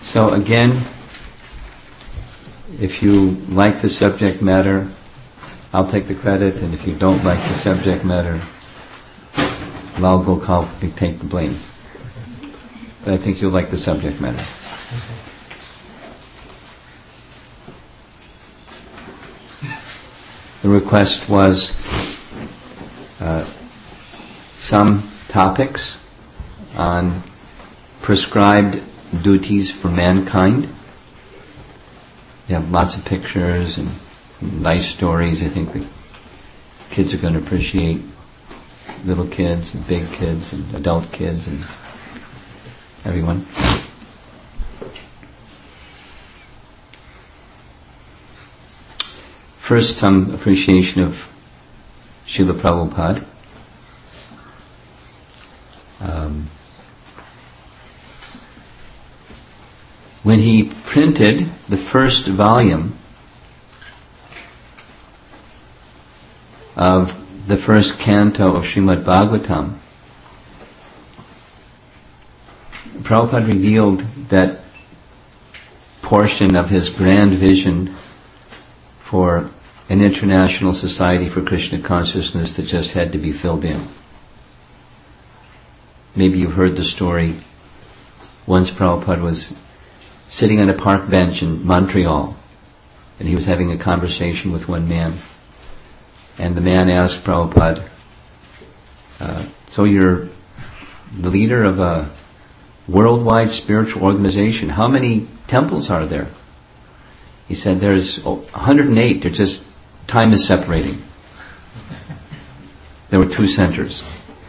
So again, if you like the subject matter, I'll take the credit, and if you don't like the subject matter, Lal Gokal can take the blame. But I think you'll like the subject matter. The request was some topics on prescribed duties for mankind. We have lots of pictures and nice stories. I think the kids are going to appreciate little kids and big kids and adult kids and everyone. First, some appreciation of Srila Prabhupada. When he printed the first volume of the first canto of Srimad Bhagavatam, Prabhupada revealed that portion of his grand vision for an international society for Krishna consciousness that just had to be filled in. Maybe you've heard the story. Once Prabhupada was sitting on a park bench in Montreal, and he was having a conversation with one man. And the man asked Prabhupada, so you're the leader of a worldwide spiritual organization. How many temples are there? He said, there's 108. They're just, time is separating. There were 2 centers.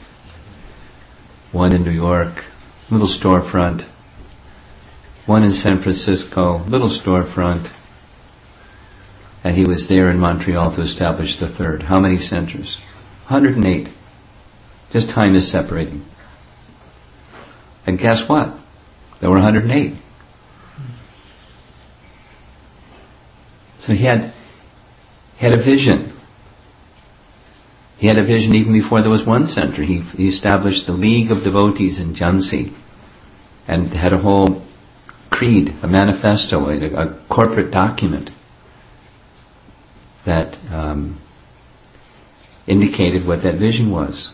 One in New York, little storefront. One in San Francisco, little storefront. And he was there in Montreal to establish the third. How many centers? 108. Just time is separating. And guess what? There were 108. So he had a vision. He had a vision even before there was one center. He established the League of Devotees in Jhansi and had a whole creed, a manifesto, a corporate document that indicated what that vision was.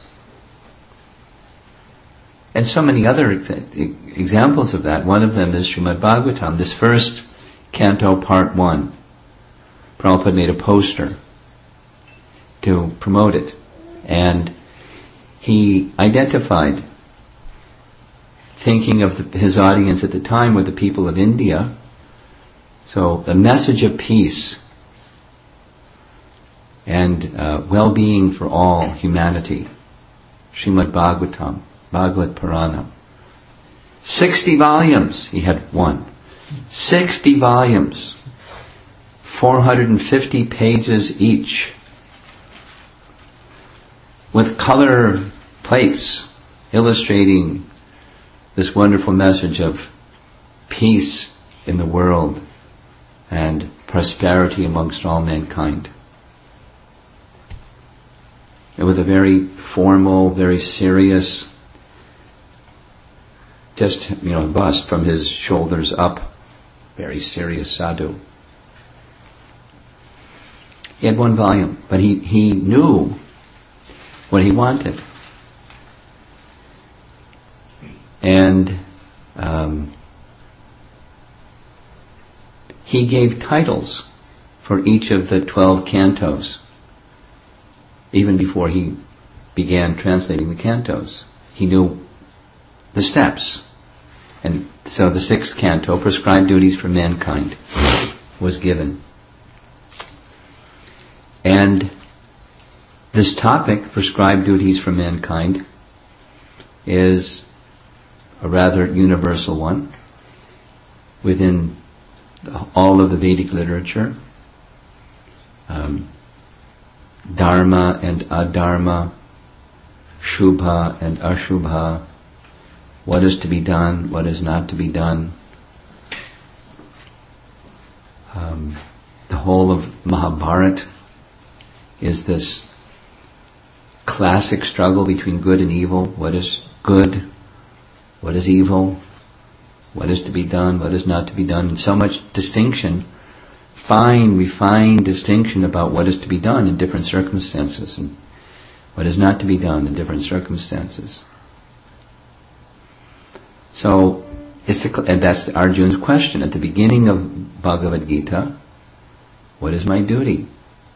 And so many other examples of that. One of them is Srimad Bhagavatam, this first canto, part 1. Prabhupada made a poster to promote it. And he identified, thinking of his audience at the time were the people of India, so a message of peace and well-being for all humanity. Srimad Bhagavatam, Bhagavad Purana. 60 volumes, he had one. 60 volumes. 450 pages each. With color plates illustrating this wonderful message of peace in the world and prosperity amongst all mankind. And with a very formal, very serious, just, bust from his shoulders up, very serious sadhu. He had one volume, but he knew what he wanted. And he gave titles for each of the 12 cantos, even before he began translating the cantos. He knew the steps. And so the 6th canto, Prescribed Duties for Mankind, was given. And this topic, Prescribed Duties for Mankind, is a rather universal one within all of the Vedic literature. Dharma and adharma, shubha and ashubha, what is to be done, what is not to be done. The whole of Mahabharata is this classic struggle between good and evil. What is good? What is evil? what is to be done, what is not to be done, and so much distinction, fine, refined distinction about what is to be done in different circumstances and what is not to be done in different circumstances. So, and that's Arjuna's question at the beginning of Bhagavad Gita. What is my duty?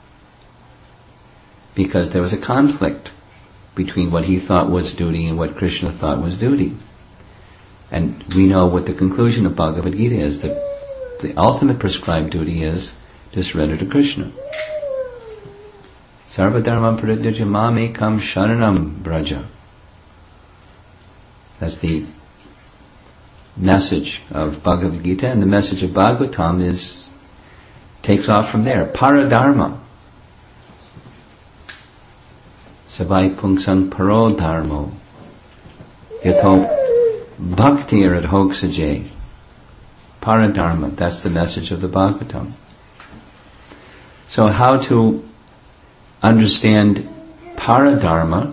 Because there was a conflict between what he thought was duty and what Krishna thought was duty. And we know what the conclusion of Bhagavad Gita is, that the ultimate prescribed duty is to surrender to Krishna. Sarva dharmam parityaja mam ekam sharanam braja. That's the message of Bhagavad Gita, and the message of Bhagavatam takes off from there. Paradharma. Savai pungsang paro dharmo. Yatho bhakti radhoksaje. Paradharma. That's the message of the Bhagavatam. So how to understand paradharma?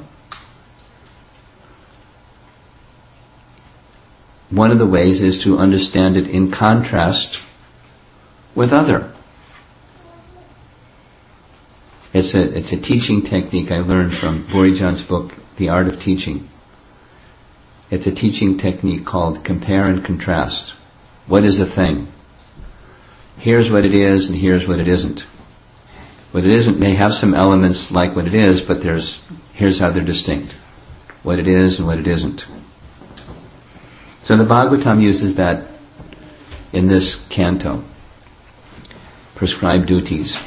One of the ways is to understand it in contrast with other. It's a teaching technique I learned from Borijan's book, The Art of Teaching. It's a teaching technique called compare and contrast. What is a thing? Here's what it is and here's what it isn't. What it isn't may have some elements like what it is, but here's how they're distinct. What it is and what it isn't. So the Bhagavatam uses that in this canto. Prescribed duties.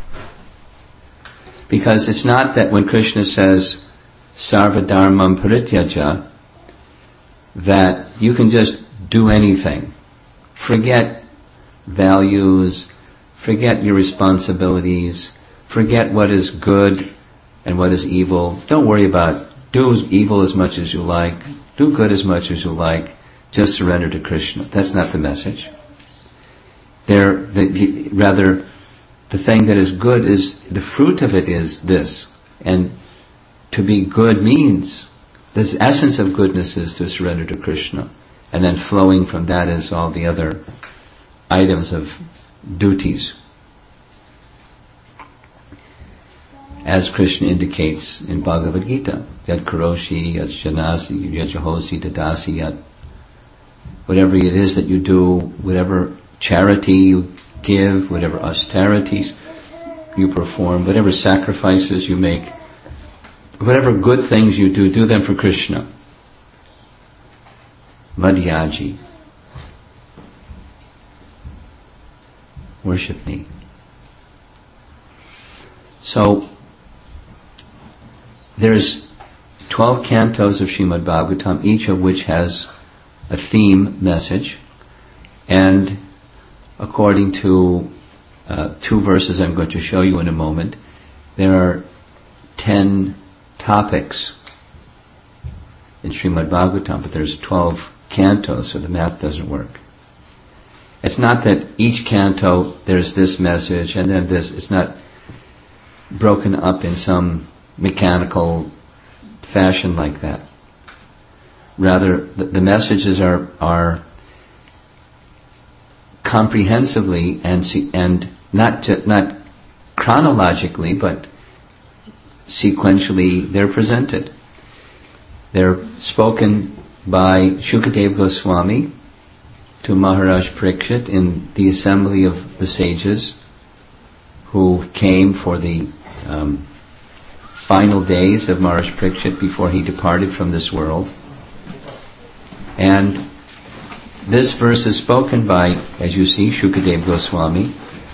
Because it's not that when Krishna says sarva dharmam parityaja that you can just do anything. Forget values, forget your responsibilities, forget what is good and what is evil. Don't worry about do evil as much as you like, do good as much as you like, just surrender to Krishna. That's not the message. Rather, the thing that is good is, the fruit of it is this. And to be good means, the essence of goodness is to surrender to Krishna. And then flowing from that is all the other items of duties. As Krishna indicates in Bhagavad Gita, yad karoshi, yad janasi, yad jahosi, dadasi, yad. Whatever it is that you do, whatever charity you give, whatever austerities you perform, whatever sacrifices you make, whatever good things you do them for Krishna. Vadhyaji. Worship me. So, there's 12 cantos of Srimad Bhagavatam, each of which has a theme message, and according to 2 verses I'm going to show you in a moment, there are 10 topics in Srimad Bhagavatam, but there's 12 cantos, so the math doesn't work. It's not that each canto there's this message and then this. It's not broken up in some mechanical fashion like that. Rather, the messages are comprehensively and not chronologically, but sequentially they're presented. They're spoken by Shukadeva Goswami to Maharaj Parikshit in the assembly of the sages who came for the final days of Maharaj Parikshit before he departed from this world. And this verse is spoken by, as you see, Shukadeva Goswami,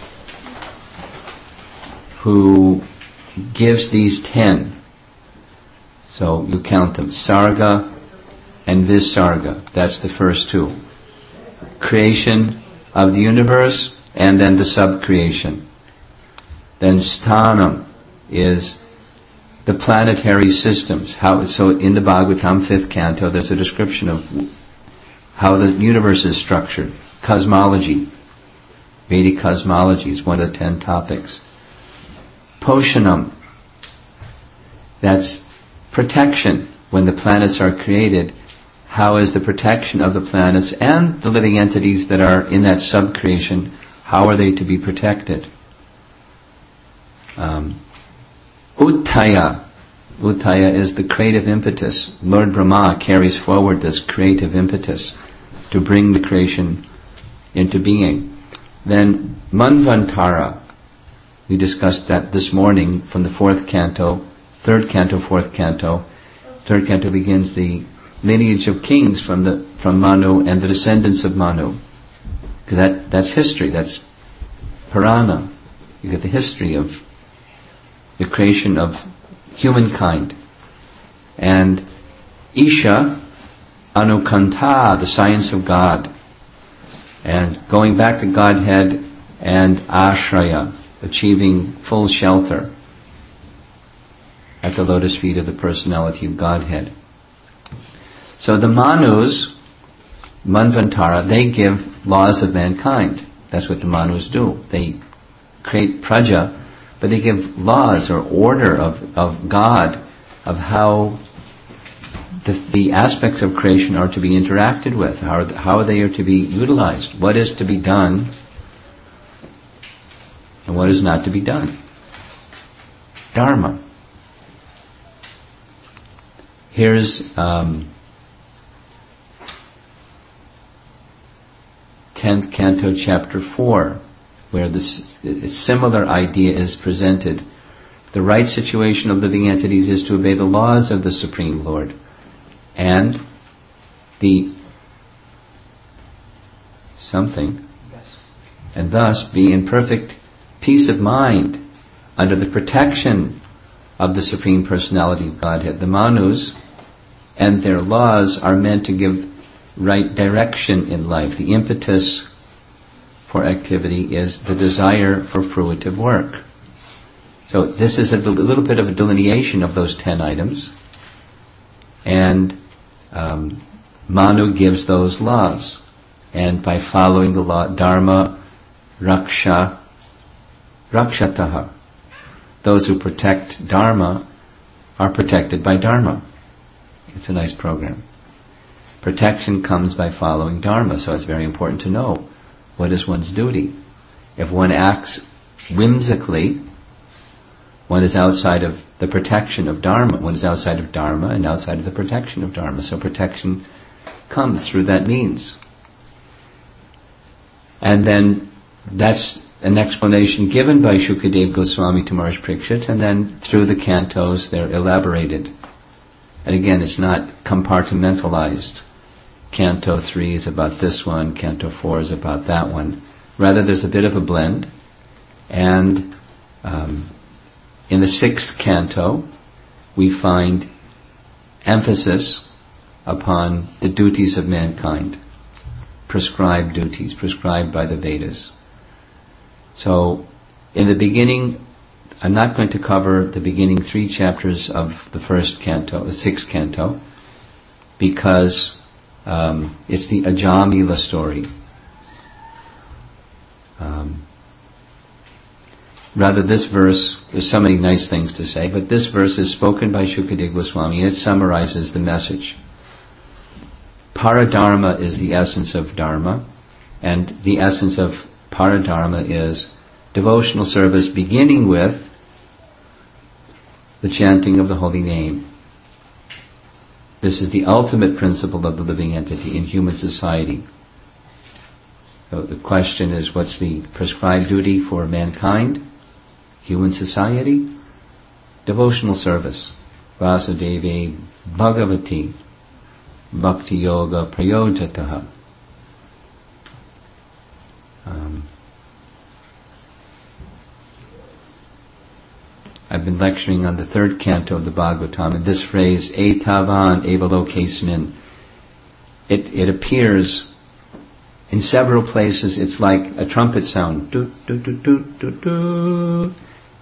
who gives these 10. So you count them, Sarga and Visarga. That's the first 2. Creation of the universe and then the sub-creation. Then Sthanam is the planetary systems. So in the Bhagavatam 5th canto there's a description of how the universe is structured. Cosmology. Vedic cosmology is one of the 10 topics. Poshanam. That's protection. When the planets are created, how is the protection of the planets and the living entities that are in that sub-creation, how are they to be protected? Uttaya. Uttaya is the creative impetus. Lord Brahma carries forward this creative impetus to bring the creation into being. Then Manvantara. We discussed that this morning from the fourth canto, third canto, fourth canto. Third canto begins the lineage of kings from Manu and the descendants of Manu. Because that's history, that's Purana. You get the history of the creation of humankind. And Isha, Anukanta, the science of God. And going back to Godhead, and Ashraya, achieving full shelter at the lotus feet of the personality of Godhead. So the Manus, Manvantara, they give laws of mankind. That's what the Manus do. They create praja, but they give laws or order of God, of how the aspects of creation are to be interacted with, how they are to be utilized, what is to be done, and what is not to be done. Dharma. Here's 10th Canto, Chapter 4, where a similar idea is presented. The right situation of living entities is to obey the laws of the Supreme Lord, and and thus be in perfect peace of mind under the protection of the Supreme Personality of Godhead. The Manus and their laws are meant to give right direction in life. The impetus for activity is the desire for fruitive work. So this is a little bit of a delineation of those 10 items. And Manu gives those laws. And by following the law, Dharma, Raksha, Rakshataha. Those who protect Dharma are protected by Dharma. It's a nice program. Protection comes by following Dharma, so it's very important to know what is one's duty. If one acts whimsically, one is outside of the protection of Dharma. One is outside of Dharma and outside of the protection of Dharma. So protection comes through that means. And then that's an explanation given by Shukadev Goswami to Maharaj Parikshit, and then through the cantos they're elaborated. And again, it's not compartmentalized. Canto 3 is about this one, Canto 4 is about that one. Rather, there's a bit of a blend. And in the 6th canto, we find emphasis upon the duties of mankind, prescribed duties, prescribed by the Vedas. So, in the beginning, I'm not going to cover the beginning 3 chapters of the 1st canto, the 6th canto, because it's the Ajamila story. Rather, this verse, there's so many nice things to say, but this verse is spoken by Shukadev Goswami, and it summarizes the message. Paradharma is the essence of Dharma, and the essence of Paradharma is devotional service beginning with the chanting of the holy name. This is the ultimate principle of the living entity in human society. So the question is, what's the prescribed duty for mankind, human society? Devotional service. Vasudevi Bhagavati Bhakti Yoga Prayojataha. I've been lecturing on the 3rd canto of the Bhagavatam, and this phrase, Etavan Evalokesmin, it appears in several places. It's like a trumpet sound. Do, do, do, do, do, do.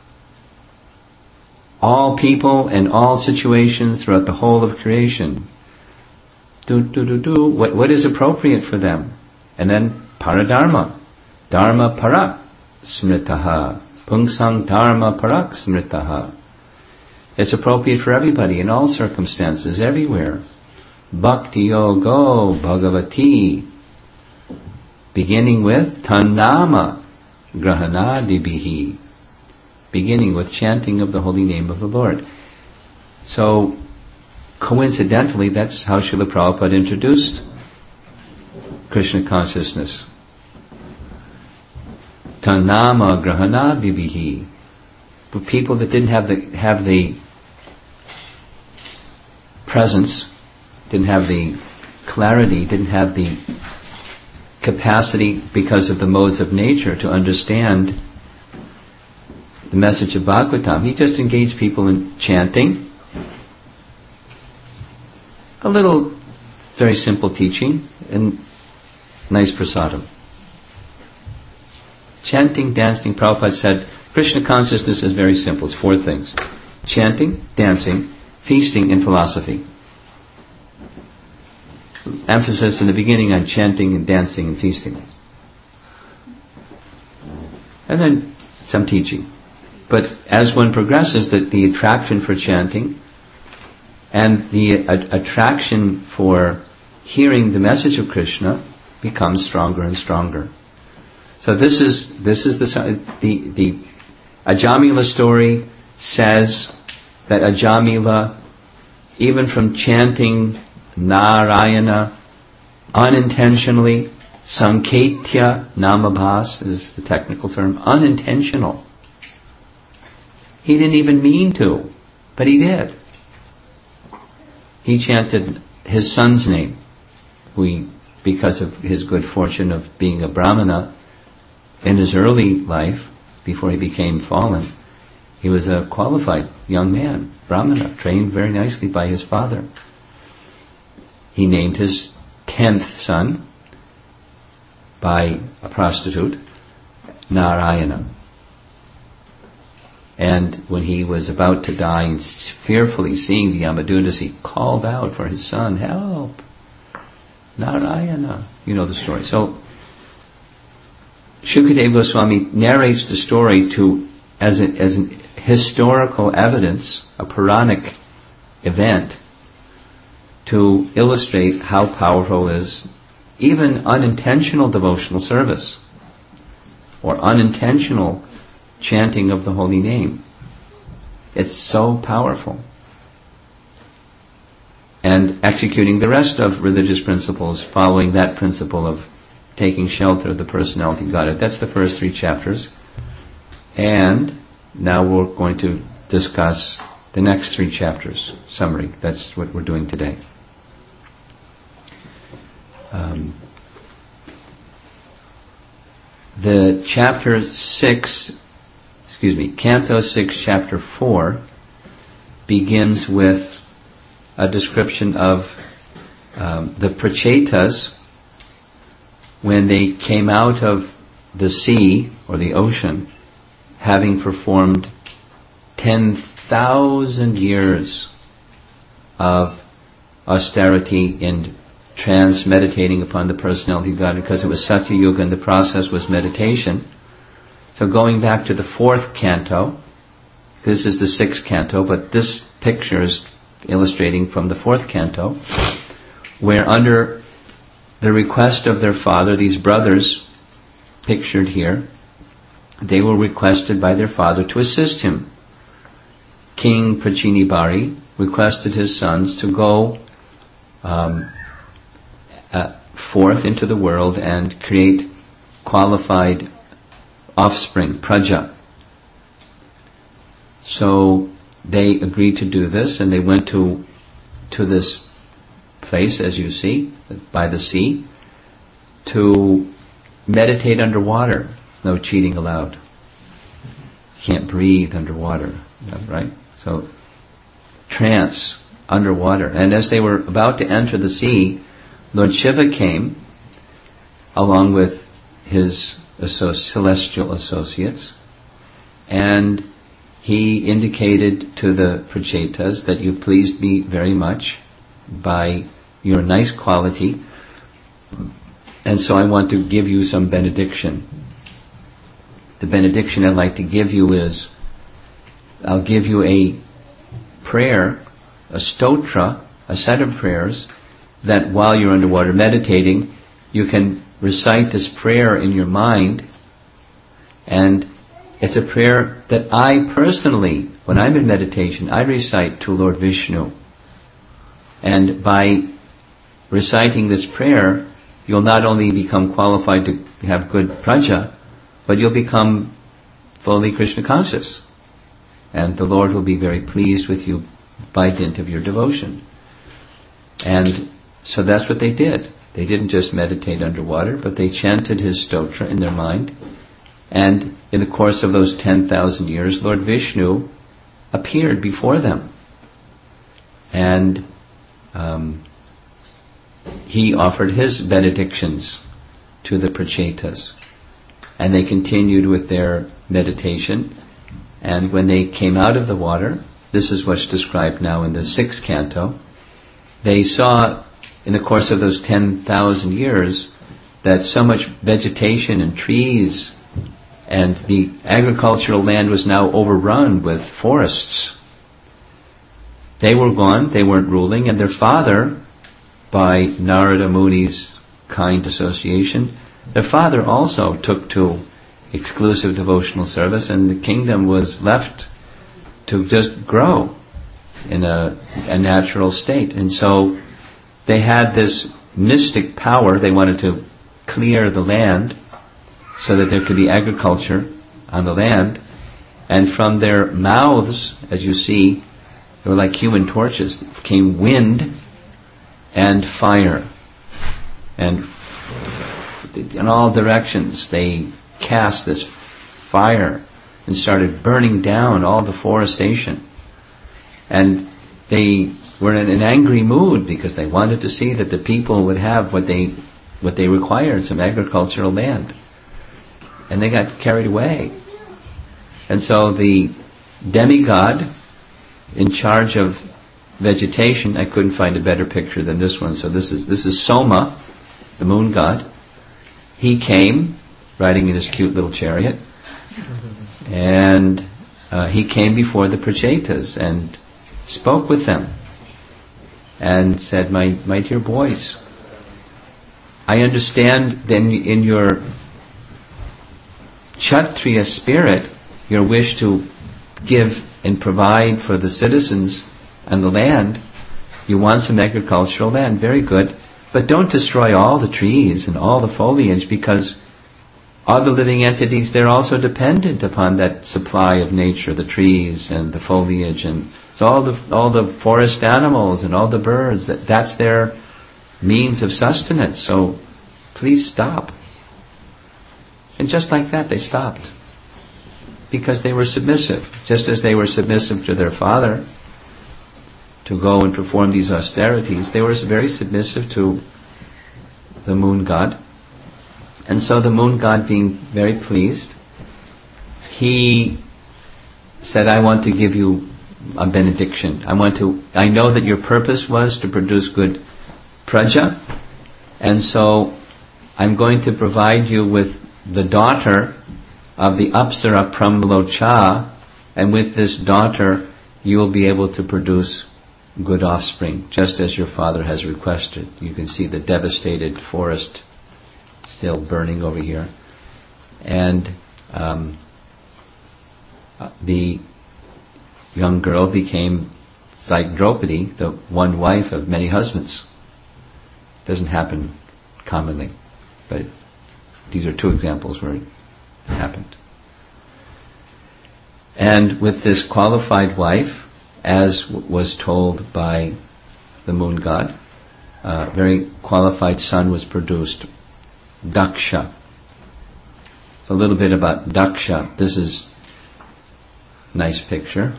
All people and all situations throughout the whole of creation. Do, do, do, do. What is appropriate for them? And then Paradharma. Dharma Parak Smritaha. Pungsang Dharma Parak Smritaha. It's appropriate for everybody in all circumstances, everywhere. Bhakti Yogo Bhagavati, beginning with Tannama Grahanadibihi, beginning with chanting of the holy name of the Lord. So, coincidentally, that's how Srila Prabhupada introduced Krishna consciousness. Tannama Grahanadibihi. For people that didn't have the presence, didn't have the clarity, didn't have the capacity because of the modes of nature to understand the message of Bhagavatam. He just engaged people in chanting, a little very simple teaching, and nice prasadam. Chanting, dancing, Prabhupada said, Krishna consciousness is very simple. It's 4 things. Chanting, dancing, feasting, and philosophy. Emphasis in the beginning on chanting and dancing and feasting. And then some teaching. But as one progresses, the attraction for chanting and the attraction for hearing the message of Krishna becomes stronger and stronger. So this is the Ajamila story says that Ajamila, even from chanting Narayana unintentionally, Sanketya Namabhas is the technical term, unintentional. He didn't even mean to, but he did. He chanted his son's name, who because of his good fortune of being a Brahmana in his early life, before he became fallen, he was a qualified young man, Brahmana, trained very nicely by his father. He named his 10th son by a prostitute, Narayana. And when he was about to die and fearfully seeing the Yamadutas, he called out for his son, help! Narayana. You know the story. So, Shukadeva Goswami narrates the story as an historical evidence, a Puranic event, to illustrate how powerful is even unintentional devotional service or unintentional chanting of the holy name. It's so powerful. And executing the rest of religious principles, following that principle of taking shelter of the personality of Godhead. That's the first 3 chapters. And now we're going to discuss the next 3 chapters. Summary. That's what we're doing today. The Canto 6, Chapter 4 begins with a description of the Prachetas when they came out of the sea or the ocean, having performed 10,000 years of austerity in meditating upon the personality of God, because it was Satya Yuga and the process was meditation. So going back to the 4th canto, this is the 6th canto, but this picture is illustrating from the 4th canto, where under the request of their father, these brothers, pictured here, they were requested by their father to assist him. King Prachinibari requested his sons to go forth into the world and create qualified offspring, praja. So they agreed to do this, and they went to this place, as you see, by the sea, to meditate underwater. No cheating allowed. You can't breathe underwater, right? So, trance underwater. And as they were about to enter the sea, Lord Shiva came, along with his celestial associates, and he indicated to the Prachetas that you pleased me very much by your nice quality, and so I want to give you some benediction. The benediction I'd like to give you is, I'll give you a prayer, a stotra, a set of prayers that while you're underwater meditating, you can recite this prayer in your mind, and it's a prayer that I personally, when I'm in meditation, I recite to Lord Vishnu. And by reciting this prayer, you'll not only become qualified to have good praja, but you'll become fully Krishna conscious. And the Lord will be very pleased with you by dint of your devotion. And so that's what they did. They didn't just meditate underwater, but they chanted his stotra in their mind. And in the course of those 10,000 years, Lord Vishnu appeared before them. And he offered his benedictions to the Prachetas. And they continued with their meditation. And when they came out of the water, this is what's described now in the 6th canto, they saw in the course of those 10,000 years that so much vegetation and trees and the agricultural land was now overrun with forests. They were gone, they weren't ruling, and their father, by Narada Muni's kind association, their father also took to exclusive devotional service, and the kingdom was left to just grow in a natural state. And so they had this mystic power. They wanted to clear the land so that there could be agriculture on the land. And from their mouths, as you see, they were like human torches, came wind and fire. And in all directions they cast this fire and started burning down all the forestation. And they were in an angry mood because they wanted to see that the people would have what they required, some agricultural land. And they got carried away. And so the demigod in charge of vegetation, I couldn't find a better picture than this one. So this is Soma, the moon god. He came riding in his cute little chariot, and he came before the Prachetas and spoke with them and said, my dear boys, I understand then in your Kshatriya spirit, your wish to give and provide for the citizens and the land, you want some agricultural land, very good, but don't destroy all the trees and all the foliage, because all the living entities, they're also dependent upon that supply of nature, the trees and the foliage, and so all the forest animals and all the birds, that's their means of sustenance. So please stop. And just like that, they stopped, because they were submissive, just as they were submissive to their father to go and perform these austerities. They were very submissive to the moon god. And so the moon god, being very pleased, he said, I want to give you a benediction. I know that your purpose was to produce good praja, and so I'm going to provide you with the daughter of the Apsara Pramlocha, and with this daughter you will be able to produce good offspring, just as your father has requested. You can see the devastated forest still burning over here. And the young girl became like Draupadi, the one wife of many husbands. Doesn't happen commonly, but these are two examples where it happened. And with this qualified wife, as was told by the moon god, a very qualified son was produced, Daksha. A little bit about Daksha. This is a nice picture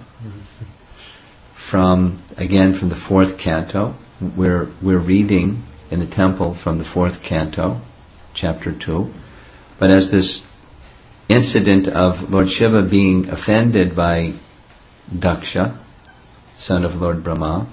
from the 4th canto. We're reading in the temple from the 4th canto, chapter 2. But as this incident of Lord Shiva being offended by Daksha, son of Lord Brahma,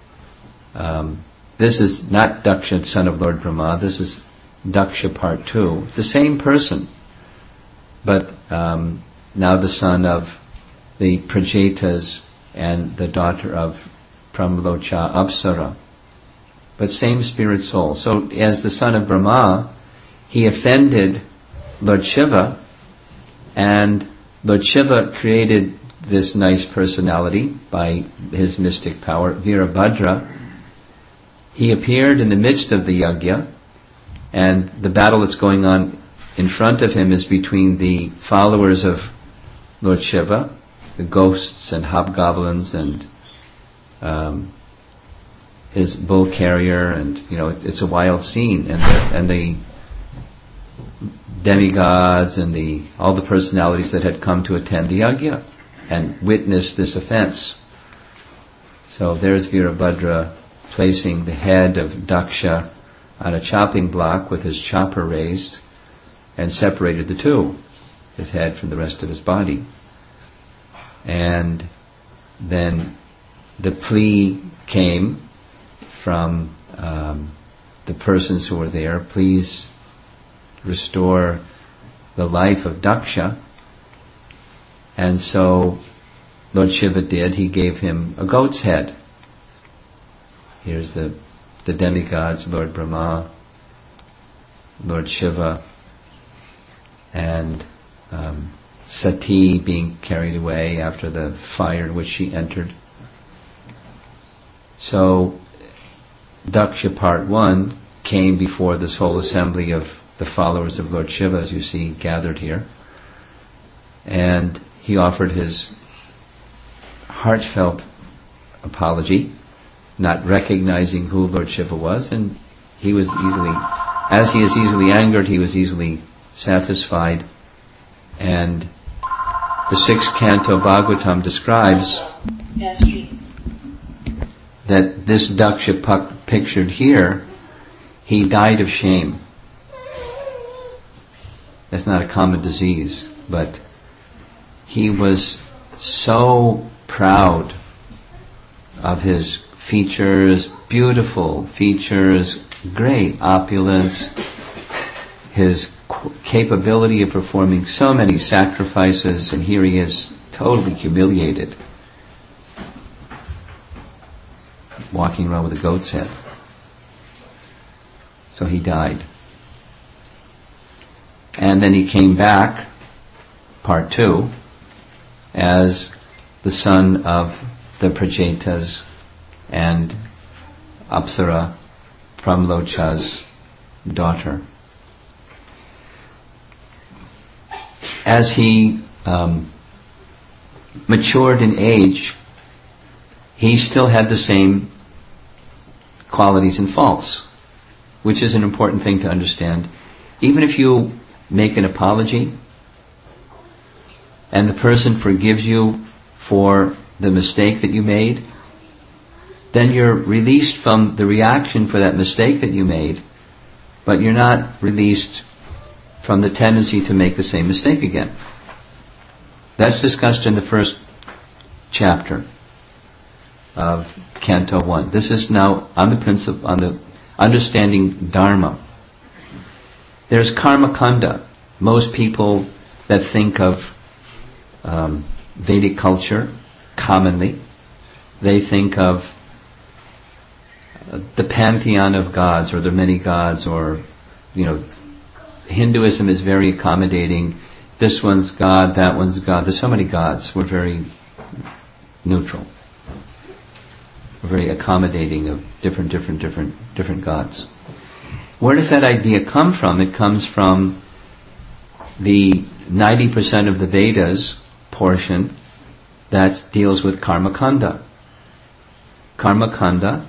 this is not Daksha, son of Lord Brahma, this is Daksha part 2. It's the same person, but now the son of the Prajetas and the daughter of Pramlocha Apsara. but same spirit soul. So as the son of Brahma, he offended Lord Shiva, and Lord Shiva created this nice personality by his mystic power, Virabhadra. He appeared in the midst of the yajna, and the battle that's going on in front of him is between the followers of Lord Shiva, the ghosts and hobgoblins and his bull carrier, and it's a wild scene, and the demigods and all the personalities that had come to attend the yajna and witnessed this offense. So there's Virabhadra placing the head of Daksha on a chopping block with his chopper raised, and separated the two, his head from the rest of his body. And then the plea came from the persons who were there, please restore the life of Daksha. And so Lord Shiva did. He gave him a goat's head. Here's the demigods, Lord Brahma, Lord Shiva, and Sati being carried away after the fire in which she entered. So Daksha part 1 came before this whole assembly of the followers of Lord Shiva, as you see gathered here, and he offered his heartfelt apology, not recognizing who Lord Shiva was, and he was as he is easily angered, he was easily satisfied. And the 6th canto Bhagavatam describes that this Daksha pictured here, he died of shame. That's not a common disease, but he was so proud of his features, beautiful features, great opulence, his capability of performing so many sacrifices, and here he is totally humiliated, walking around with a goat's head. So he died. And then he came back, part 2, as the son of the Prajetas and Apsara, Pramlocha's daughter. As he matured in age, he still had the same qualities and faults, which is an important thing to understand. Even if you make an apology and the person forgives you for the mistake that you made, then you're released from the reaction for that mistake that you made, but you're not released from the tendency to make the same mistake again. That's discussed in the first chapter of Canto 1. This is now on the understanding Dharma. There's karma kanda. Most people that think of Vedic culture, commonly, they think of the pantheon of gods, or the many gods, or, Hinduism is very accommodating. This one's God, that one's God. There's so many gods. We're very neutral. We're very accommodating of different gods. Where does that idea come from? It comes from the 90% of the Vedas portion that deals with karma kanda. Karma kanda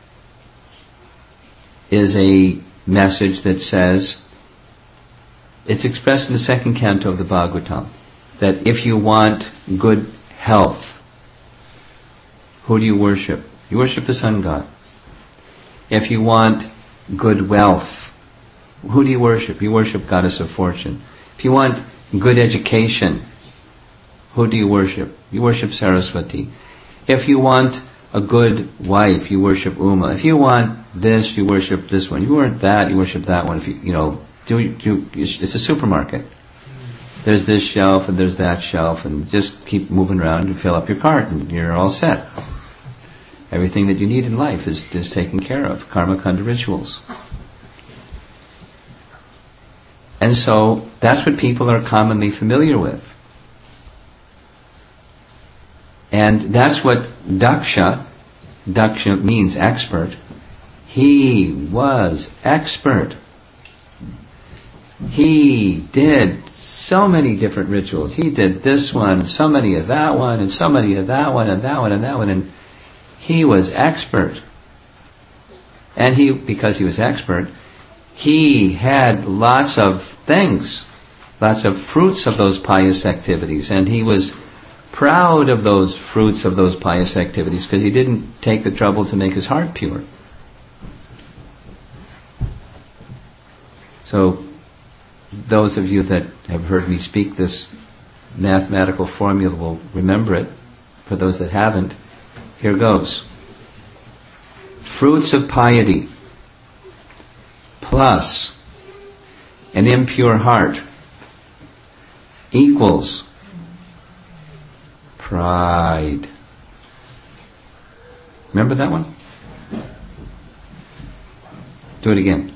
is a message that says, it's expressed in the 2nd canto of the Bhagavatam, that if you want good health, who do you worship? You worship the sun god. If you want good wealth, who do you worship? You worship goddess of fortune. If you want good education, who do you worship? You worship Saraswati. If you want a good wife, you worship Uma. If you want this, you worship this one. If you want that, you worship that one. If it's a supermarket. There's this shelf and there's that shelf, and just keep moving around and fill up your cart and you're all set. Everything that you need in life is taken care of. Karma Kanda rituals. And so that's what people are commonly familiar with. And that's what Daksha means expert. He was expert. He did so many different rituals. He did this one, so many of that one, and so many of that one, and that one, and that one, and he was expert. And because he was expert, he had lots of things, lots of fruits of those pious activities, and he was proud of those fruits of those pious activities because he didn't take the trouble to make his heart pure. So, those of you that have heard me speak this mathematical formula will remember it. For those that haven't, here goes. Fruits of piety plus an impure heart equals pride. Remember that one? Do it again.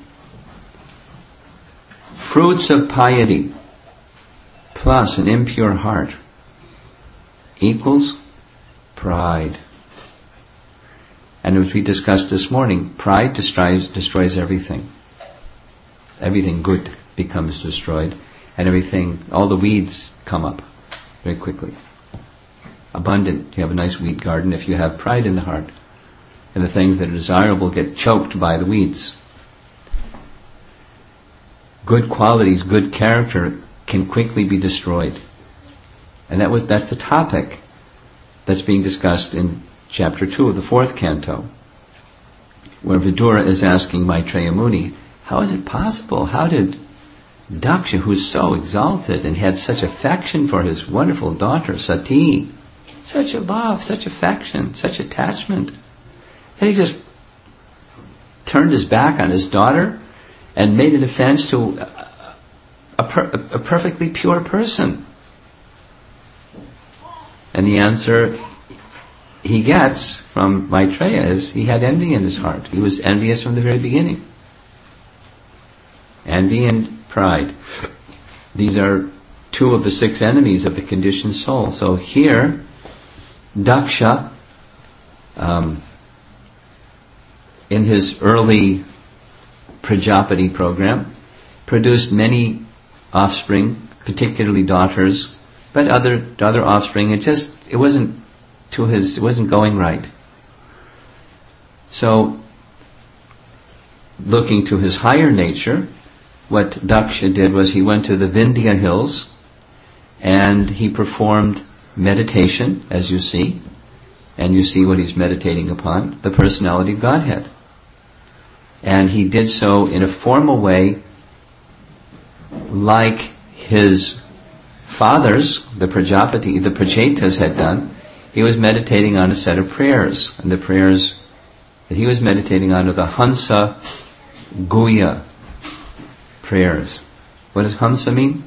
Fruits of piety plus an impure heart equals pride. And as we discussed this morning, pride destroys everything. Everything good becomes destroyed, and all the weeds come up very quickly. Abundant. You have a nice weed garden if you have pride in the heart. And the things that are desirable get choked by the weeds. Good qualities, good character can quickly be destroyed. And that's the topic that's being discussed in chapter 2 of the 4th canto, where Vidura is asking Maitreya Muni, how is it possible? How did Daksha, who's so exalted and had such affection for his wonderful daughter Sati, such a love, such affection, such attachment, that he just turned his back on his daughter and made an offense to a perfectly pure person? And the answer he gets from Maitreya is he had envy in his heart. He was envious from the very beginning. Envy and pride. These are two of the 6 enemies of the conditioned soul. So here, Daksha, in his early Prajapati program, produced many offspring, particularly daughters, but other offspring. It wasn't going right. So, looking to his higher nature, what Daksha did was he went to the Vindhya hills and he performed meditation, as you see, and you see what he's meditating upon, the personality of Godhead. And he did so in a formal way, like his fathers, the Prachetas had done. He was meditating on a set of prayers, and the prayers that he was meditating on are the Hansa Guhya prayers. What does Hansa mean?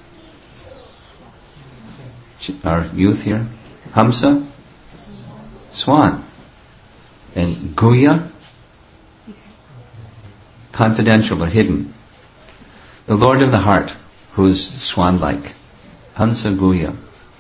Our youth here. Hamsa? Swan. And Guhya? Confidential or hidden. The Lord of the Heart, who's swan-like. Hansa Guhya.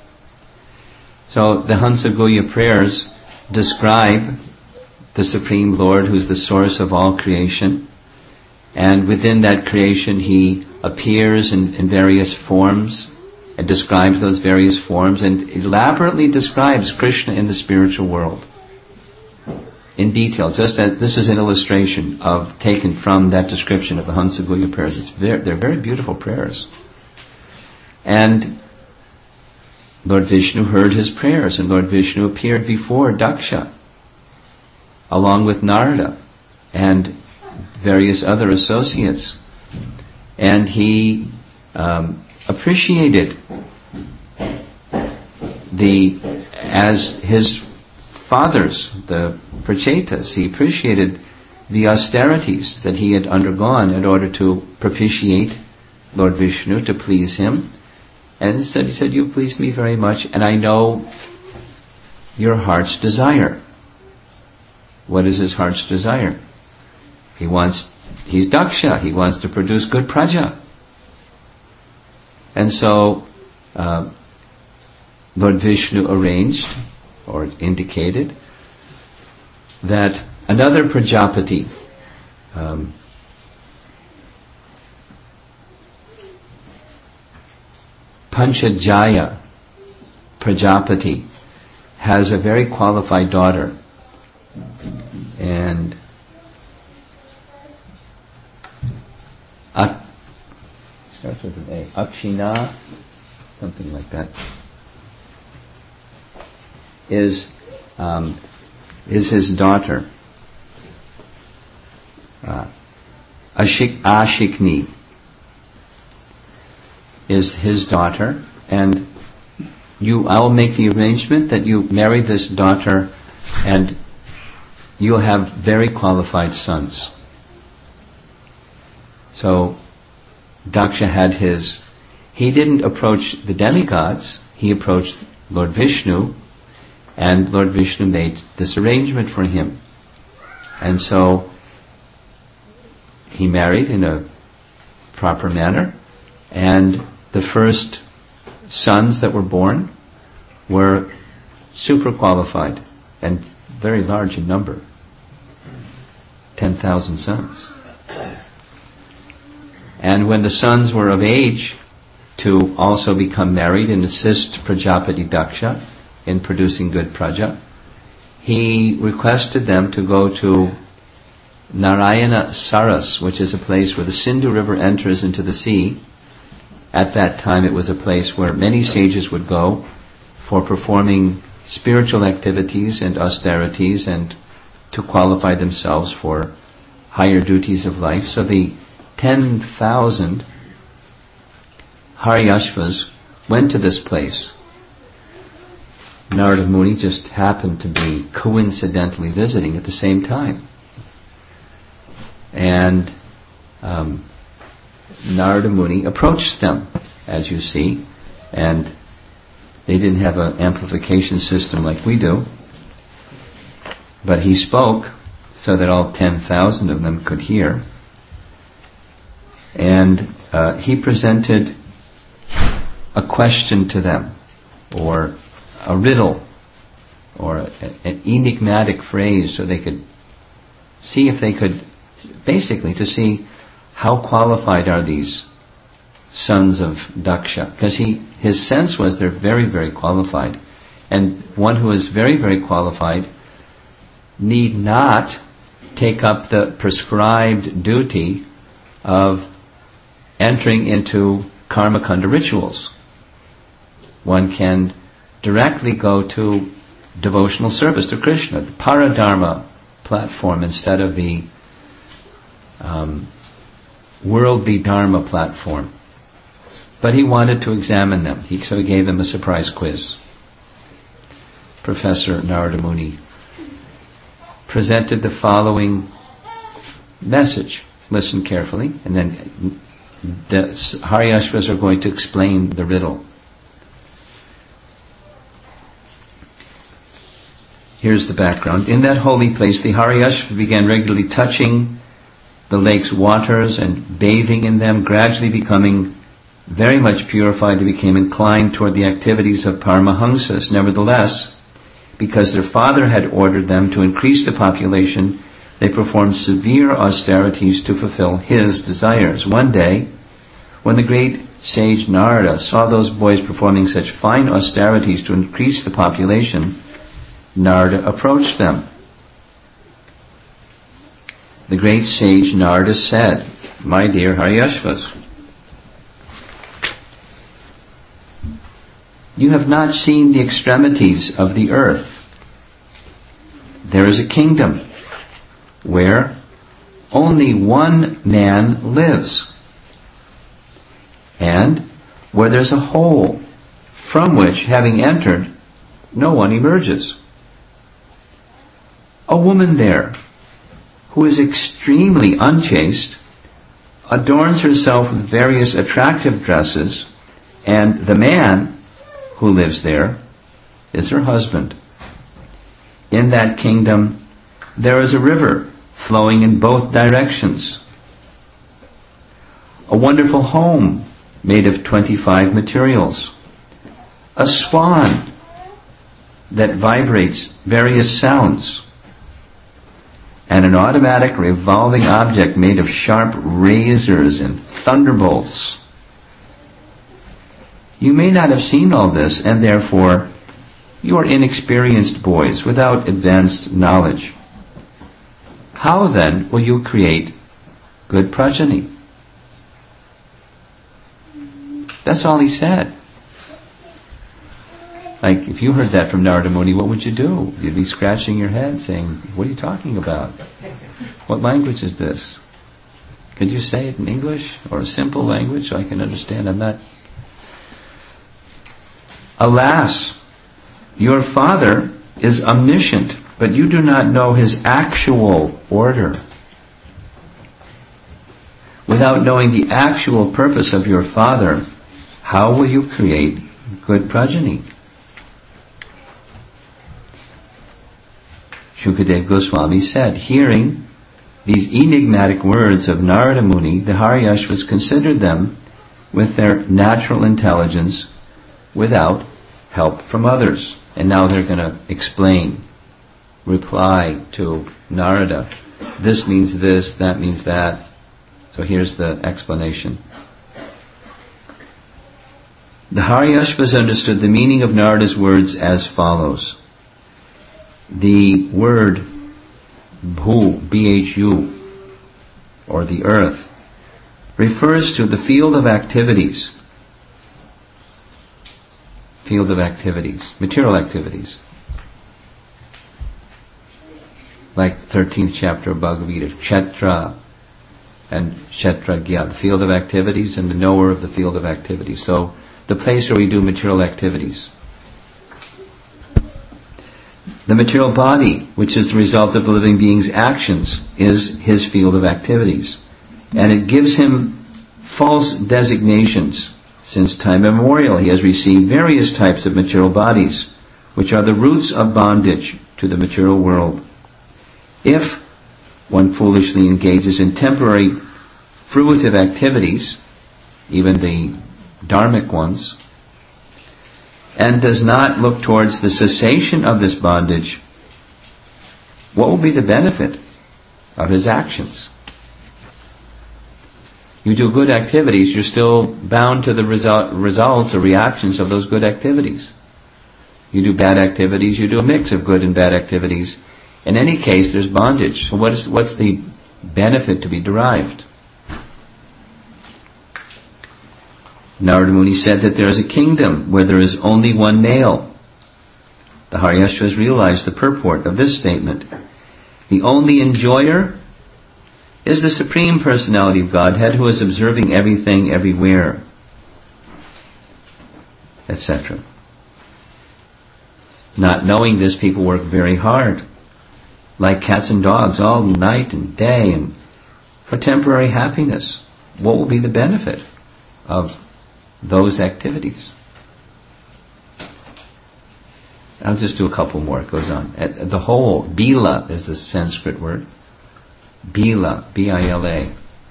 So the Hansa Guhya prayers describe the Supreme Lord, who's the source of all creation. And within that creation he appears in various forms and describes those various forms and elaborately describes Krishna in the spiritual world in detail. Just as this is an illustration taken from that description of the Hansa Guhya prayers. They're very beautiful prayers. And Lord Vishnu heard his prayers, and Lord Vishnu appeared before Daksha along with Narada and various other associates, and he appreciated as his fathers, the Prachetas, he appreciated the austerities that he had undergone in order to propitiate Lord Vishnu, to please him. And instead he said, "You pleased me very much, and I know your heart's desire." What is his heart's desire? He's Daksha, he wants to produce good praja. And so, Lord Vishnu arranged, or indicated, that another Prajapati, Panchajaya Prajapati, has a very qualified daughter. And starts with an A. Akshina, something like that, is his daughter. Ashikni is his daughter, and I will make the arrangement that you marry this daughter, and you'll have very qualified sons. So Daksha had he didn't approach the demigods, he approached Lord Vishnu, and Lord Vishnu made this arrangement for him. And so he married in a proper manner, and the first sons that were born were super qualified and very large in number. 10,000 sons. And when the sons were of age to also become married and assist Prajapati Daksha in producing good praja, he requested them to go to Narayana Saras, which is a place where the Sindhu River enters into the sea. At that time it was a place where many sages would go for performing spiritual activities and austerities and to qualify themselves for higher duties of life. So the 10,000 Haryashvas went to this place. Narada Muni just happened to be coincidentally visiting at the same time. And Narada Muni approached them, as you see, and they didn't have an amplification system like we do, but he spoke so that all 10,000 of them could hear. And he presented a question to them, or a riddle, or an enigmatic phrase, so they could see if they could, basically to see how qualified are these sons of Daksha. Because his sense was they're very, very qualified. And one who is very, very qualified need not take up the prescribed duty of entering into karmakanda rituals. One can directly go to devotional service to Krishna, the Paradharma platform, instead of the worldly dharma platform. But he wanted to examine them, so he gave them a surprise quiz. Professor Narada Muni presented the following message. Listen carefully, and then the Haryashvas are going to explain the riddle. Here's the background. In that holy place, the Haryashvas began regularly touching the lake's waters and bathing in them, gradually becoming very much purified. They became inclined toward the activities of Paramahamsas. Nevertheless, because their father had ordered them to increase the population, they performed severe austerities to fulfill his desires. One day, when the great sage Narada saw those boys performing such fine austerities to increase the population, Narada approached them. The great sage Narada said, "My dear Haryashvas, you have not seen the extremities of the earth. There is a kingdom where only one man lives, and where there's a hole from which, having entered, no one emerges. A woman there, who is extremely unchaste, adorns herself with various attractive dresses, and the man who lives there is her husband. In that kingdom, there is a river flowing in both directions. A wonderful home made of 25 materials. A swan that vibrates various sounds. And an automatic revolving object made of sharp razors and thunderbolts. You may not have seen all this, and therefore you are inexperienced boys without advanced knowledge. How then will you create good progeny? That's all he said. Like, if you heard that from Narada Muni, what would you do? You'd be scratching your head saying, what are you talking about? What language is this? Could you say it in English or a simple language so I can understand? I'm not... Alas, your father is omniscient, but you do not know his actual order. Without knowing the actual purpose of your father, how will you create good progeny? Shukadeva Goswami said, hearing these enigmatic words of Narada Muni, the Haryashvas considered them with their natural intelligence without help from others. And now they're going to explain, reply to Narada. This means this, that means that. So here's the explanation. The Haryashvas understood the meaning of Narada's words as follows. The word Bhu, B-H-U, or the earth, refers to the field of activities, material activities. Like 13th chapter of Bhagavad Gita, Kshetra and Kshetragya, the field of activities and the knower of the field of activities. So, the place where we do material activities. The material body, which is the result of the living being's actions, is his field of activities. And it gives him false designations. Since time immemorial, he has received various types of material bodies, which are the roots of bondage to the material world. If one foolishly engages in temporary fruitive activities, even the dharmic ones, and does not look towards the cessation of this bondage, what will be the benefit of his actions? You do good activities, you're still bound to the results or reactions of those good activities. You do bad activities, you do a mix of good and bad activities. In any case, there's bondage. So what's the benefit to be derived? Narada Muni said that there is a kingdom where there is only one male. The Haryashvas realized the purport of this statement. The only enjoyer is the Supreme Personality of Godhead who is observing everything, everywhere, etc. Not knowing this, people work very hard, like cats and dogs, all night and day, and for temporary happiness. What will be the benefit of those activities? I'll just do a couple more. It goes on. The whole, bila is the Sanskrit word. Bila, B-I-L-A.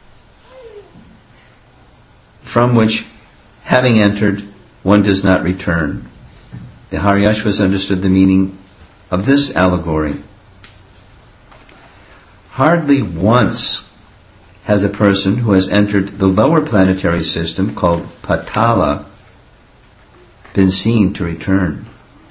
From which, having entered, one does not return. The Haryashvas understood the meaning of this allegory. Hardly once has a person who has entered the lower planetary system, called Patala, been seen to return.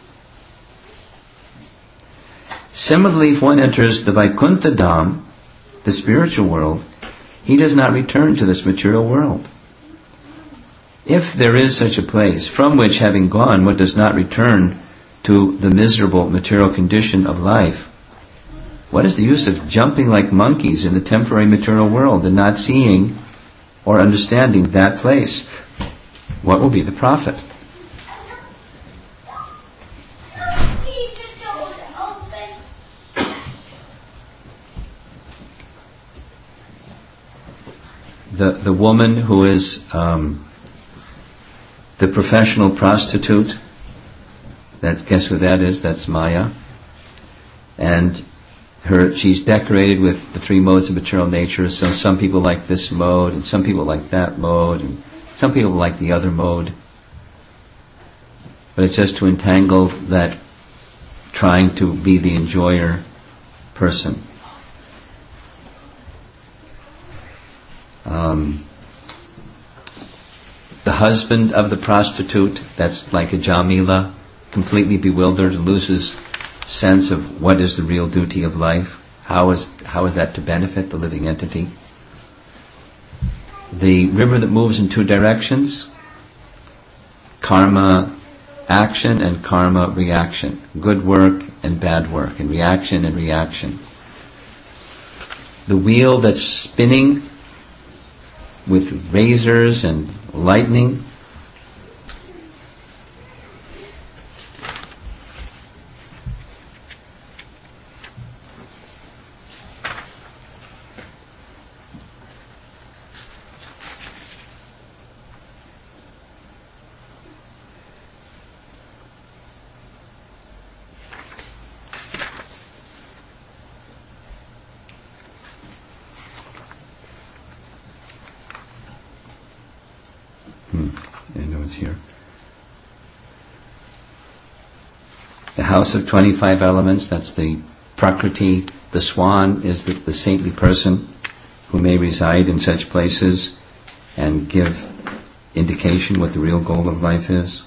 Similarly, if one enters the Vaikuntha Dham, the spiritual world, he does not return to this material world. If there is such a place, from which, having gone, one does not return to the miserable material condition of life, what is the use of jumping like monkeys in the temporary material world and not seeing or understanding that place? What will be the profit? The woman who is the professional prostitute, guess who that is? That's Maya. And She's decorated with the three modes of material nature, so some people like this mode, and some people like that mode, and some people like the other mode. But it's just to entangle that trying to be the enjoyer person. The husband of the prostitute, that's like a Jamila, completely bewildered, loses sense of what is the real duty of life. How is that to benefit the living entity? The river that moves in two directions, karma action and karma reaction, good work and bad work, and reaction and reaction. The wheel that's spinning with razors and lightning, I know it's here. The house of 25 elements, that's the Prakriti. The swan is the saintly person who may reside in such places and give indication what the real goal of life is.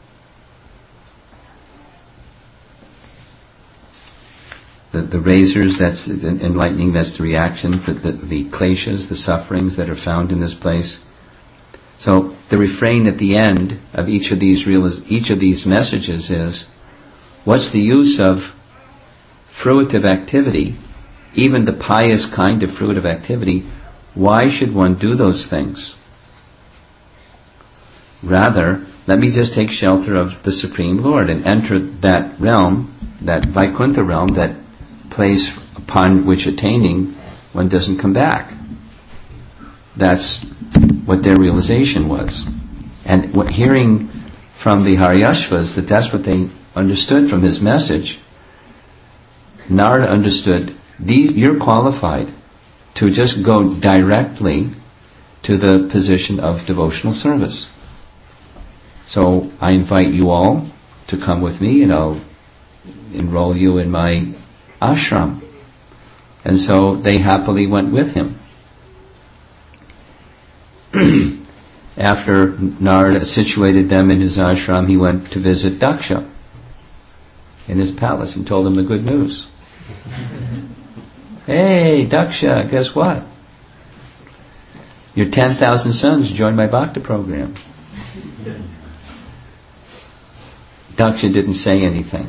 The razors, that's enlightening, that's the reaction, the kleshas, the sufferings that are found in this place. So the refrain at the end of each of these messages is, what's the use of fruitive activity, even the pious kind of fruitive activity? Why should one do those things? Rather, let me just take shelter of the Supreme Lord and enter that realm, that Vaikuntha realm, that place upon which attaining one doesn't come back. That's what their realization was. And hearing from the Haryashvas that that's what they understood from his message, Narada understood, you're qualified to just go directly to the position of devotional service. So I invite you all to come with me and I'll enroll you in my ashram. And so they happily went with him. After Narada situated them in his ashram, he went to visit Daksha in his palace and told him the good news. Hey, Daksha, guess what? Your 10,000 sons joined my Bhakti program. Daksha didn't say anything.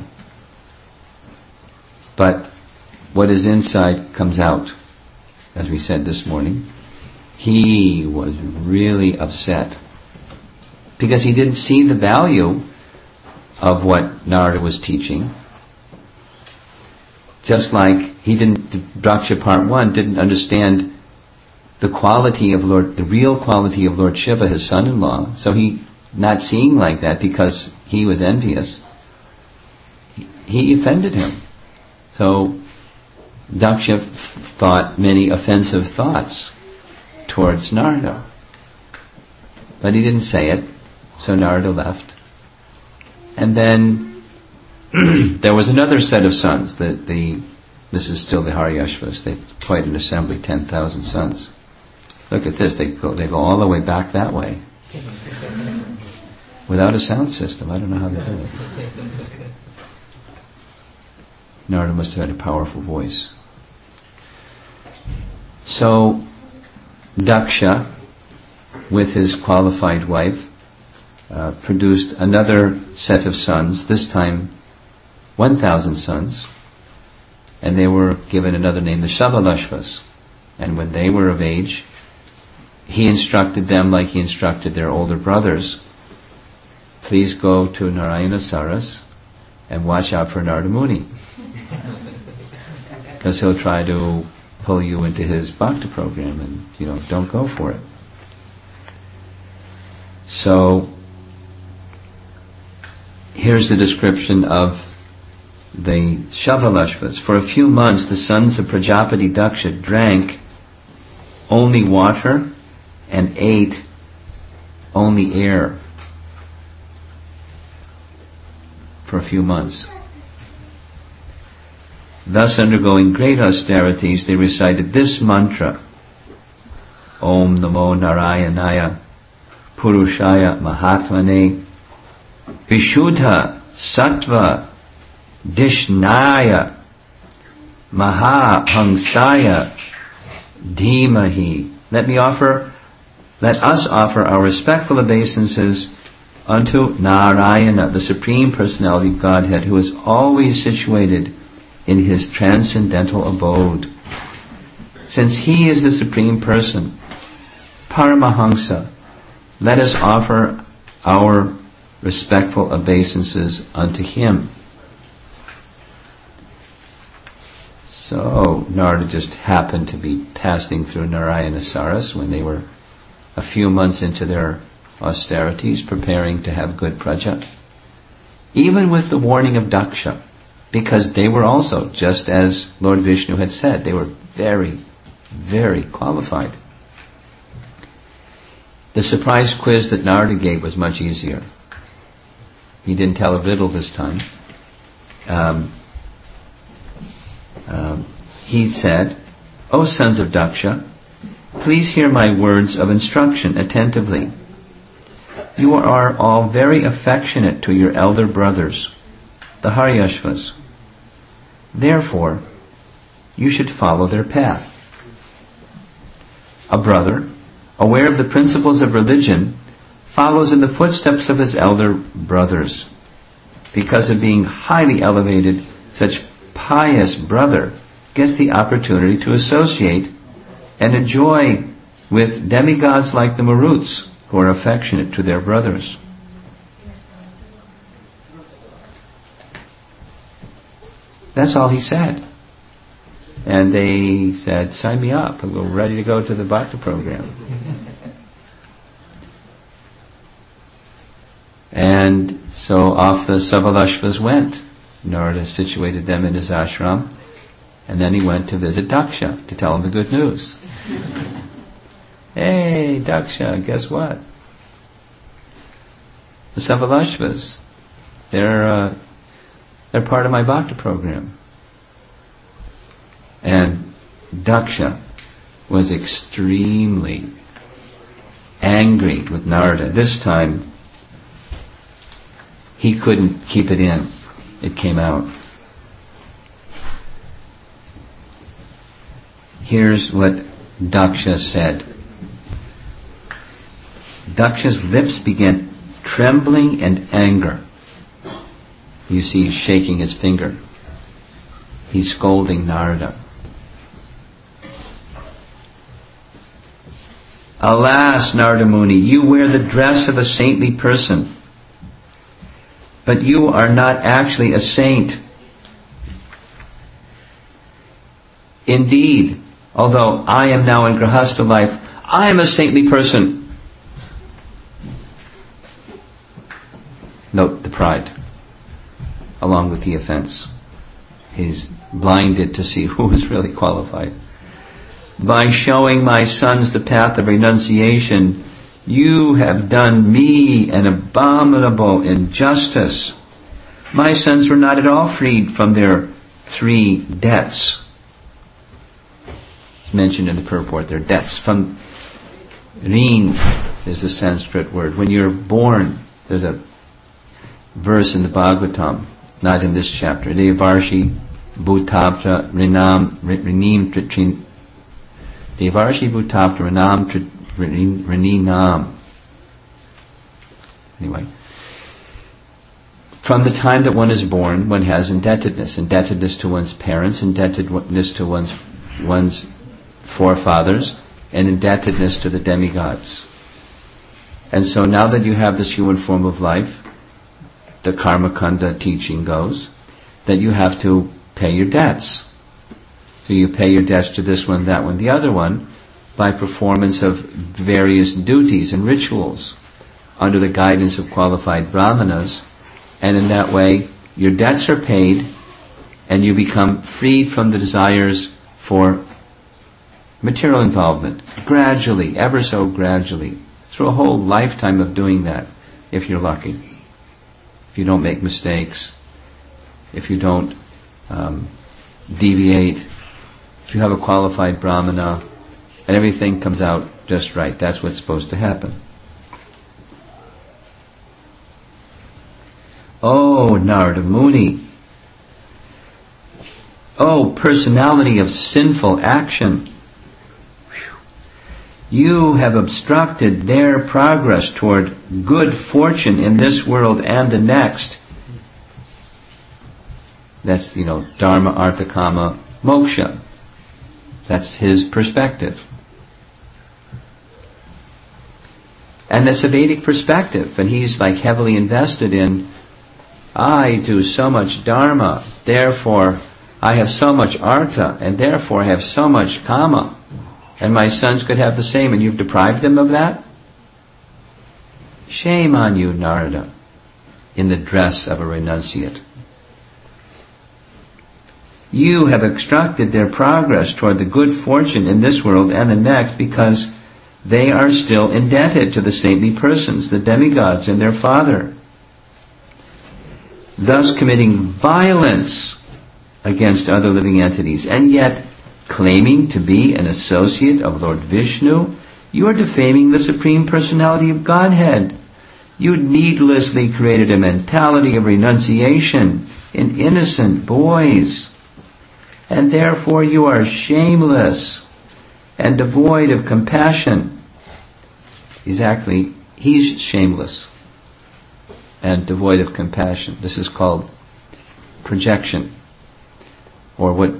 But what is inside comes out, as we said this morning. He was really upset because he didn't see the value of what Narada was teaching. Just like Daksha Part 1 didn't understand the quality of the real quality of Lord Shiva, his son-in-law. So he, not seeing like that because he was envious, he offended him. So Daksha thought many offensive thoughts towards Narada. But he didn't say it, so Narada left. And then there was another set of sons. This is still the Haryashvas. They quite an assembly, 10,000 sons. Look at this, they go all the way back that way. Without a sound system, I don't know how they did it. Narada must have had a powerful voice. So, Daksha, with his qualified wife, produced another set of sons, this time 1,000 sons, and they were given another name, the Shabalashvas. And when they were of age, he instructed them like he instructed their older brothers, please go to Narayana Saras and watch out for Narada Muni, because he'll try to pull you into his bhakti program, and don't go for it. So here's the description of the Shavalashvas, for a few months the sons of Prajapati Daksha drank only water and ate only air for a few months. Thus, undergoing great austerities, they recited this mantra: Om Namo Narayanaya Purushaya Mahatmane Vishuddha Sattva Dishnaya Mahapangsaya Dhimahi. Let us offer our respectful obeisances unto Narayana, the Supreme Personality of Godhead, who is always situated in his transcendental abode. Since he is the Supreme Person, Paramahamsa, let us offer our respectful obeisances unto him. So, Narada just happened to be passing through Narayanasaras when they were a few months into their austerities, preparing to have good praja. Even with the warning of Daksha, because they were also, just as Lord Vishnu had said, they were very, very qualified. The surprise quiz that Narada gave was much easier. He didn't tell a riddle this time. He said, O sons of Daksha, please hear my words of instruction attentively. You are all very affectionate to your elder brothers, the Haryashvas. Therefore, you should follow their path. A brother, aware of the principles of religion, follows in the footsteps of his elder brothers. Because of being highly elevated, such pious brother gets the opportunity to associate and enjoy with demigods like the Maruts, who are affectionate to their brothers. That's all he said. And they said, sign me up, we're ready to go to the Bhakti program. And so off the Savalashvas went. Narada situated them in his ashram, and then he went to visit Daksha to tell him the good news. Hey, Daksha, guess what? The Savalashvas, they're part of my Bhakti program. And Daksha was extremely angry with Narada. This time, he couldn't keep it in. It came out. Here's what Daksha said. Daksha's lips began trembling in anger. You see, he's shaking his finger. He's scolding Narada. Alas, Narada Muni, you wear the dress of a saintly person, but you are not actually a saint. Indeed, although I am now in Grihastha life, I am a saintly person. Note the pride, along with the offense. He's blinded to see who is really qualified. By showing my sons the path of renunciation, you have done me an abominable injustice. My sons were not at all freed from their 3 debts. It's mentioned in the purport, their debts. From Reen is the Sanskrit word. When you're born, there's a verse in the Bhagavatam, not in this chapter. Devarshi Bhutapta Rinim Tritrin. Devarshi Bhutapta Rinam Rininam. Anyway. From the time that one is born, one has indebtedness. Indebtedness to one's parents, indebtedness to one's forefathers, and indebtedness to the demigods. And so now that you have this human form of life, the Karmakanda teaching goes that you have to pay your debts. So you pay your debts to this one, that one, the other one, by performance of various duties and rituals under the guidance of qualified brahmanas, and in that way your debts are paid and you become freed from the desires for material involvement, gradually, ever so gradually, through a whole lifetime of doing that, if you're lucky. If you don't make mistakes, if you don't deviate, if you have a qualified brahmana, and everything comes out just right. That's what's supposed to happen. Oh, Narada Muni. Oh, personality of sinful action. You have obstructed their progress toward good fortune in this world and the next. That's, Dharma, Artha, Kama, Moksha. That's his perspective. And that's a Vedic perspective. And he's like heavily invested in, I do so much Dharma, therefore I have so much Artha, and therefore I have so much Kama. And my sons could have the same, and you've deprived them of that? Shame on you, Narada, in the dress of a renunciate. You have obstructed their progress toward the good fortune in this world and the next because they are still indebted to the saintly persons, the demigods and their father, thus committing violence against other living entities, and yet claiming to be an associate of Lord Vishnu, you are defaming the Supreme Personality of Godhead. You needlessly created a mentality of renunciation in innocent boys, and therefore you are shameless and devoid of compassion. Exactly, he's shameless and devoid of compassion. This is called projection, or what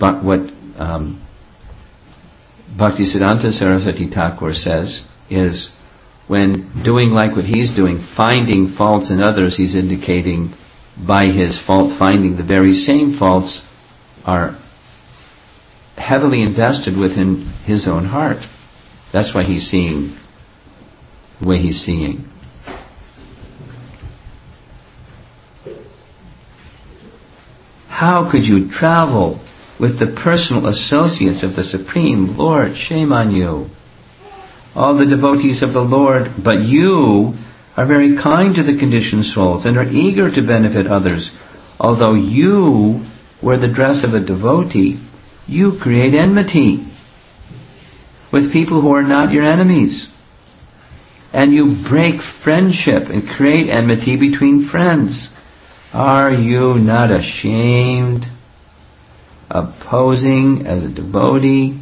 Bhaktisiddhanta Saraswati Thakur says is, when doing like what he's doing, finding faults in others, he's indicating by his fault finding the very same faults are heavily invested within his own heart. That's why he's seeing the way he's seeing. How could you travel with the personal associates of the Supreme Lord? Shame on you. All the devotees of the Lord, but you are very kind to the conditioned souls and are eager to benefit others. Although you wear the dress of a devotee, you create enmity with people who are not your enemies. And you break friendship and create enmity between friends. Are you not ashamed of posing as a devotee?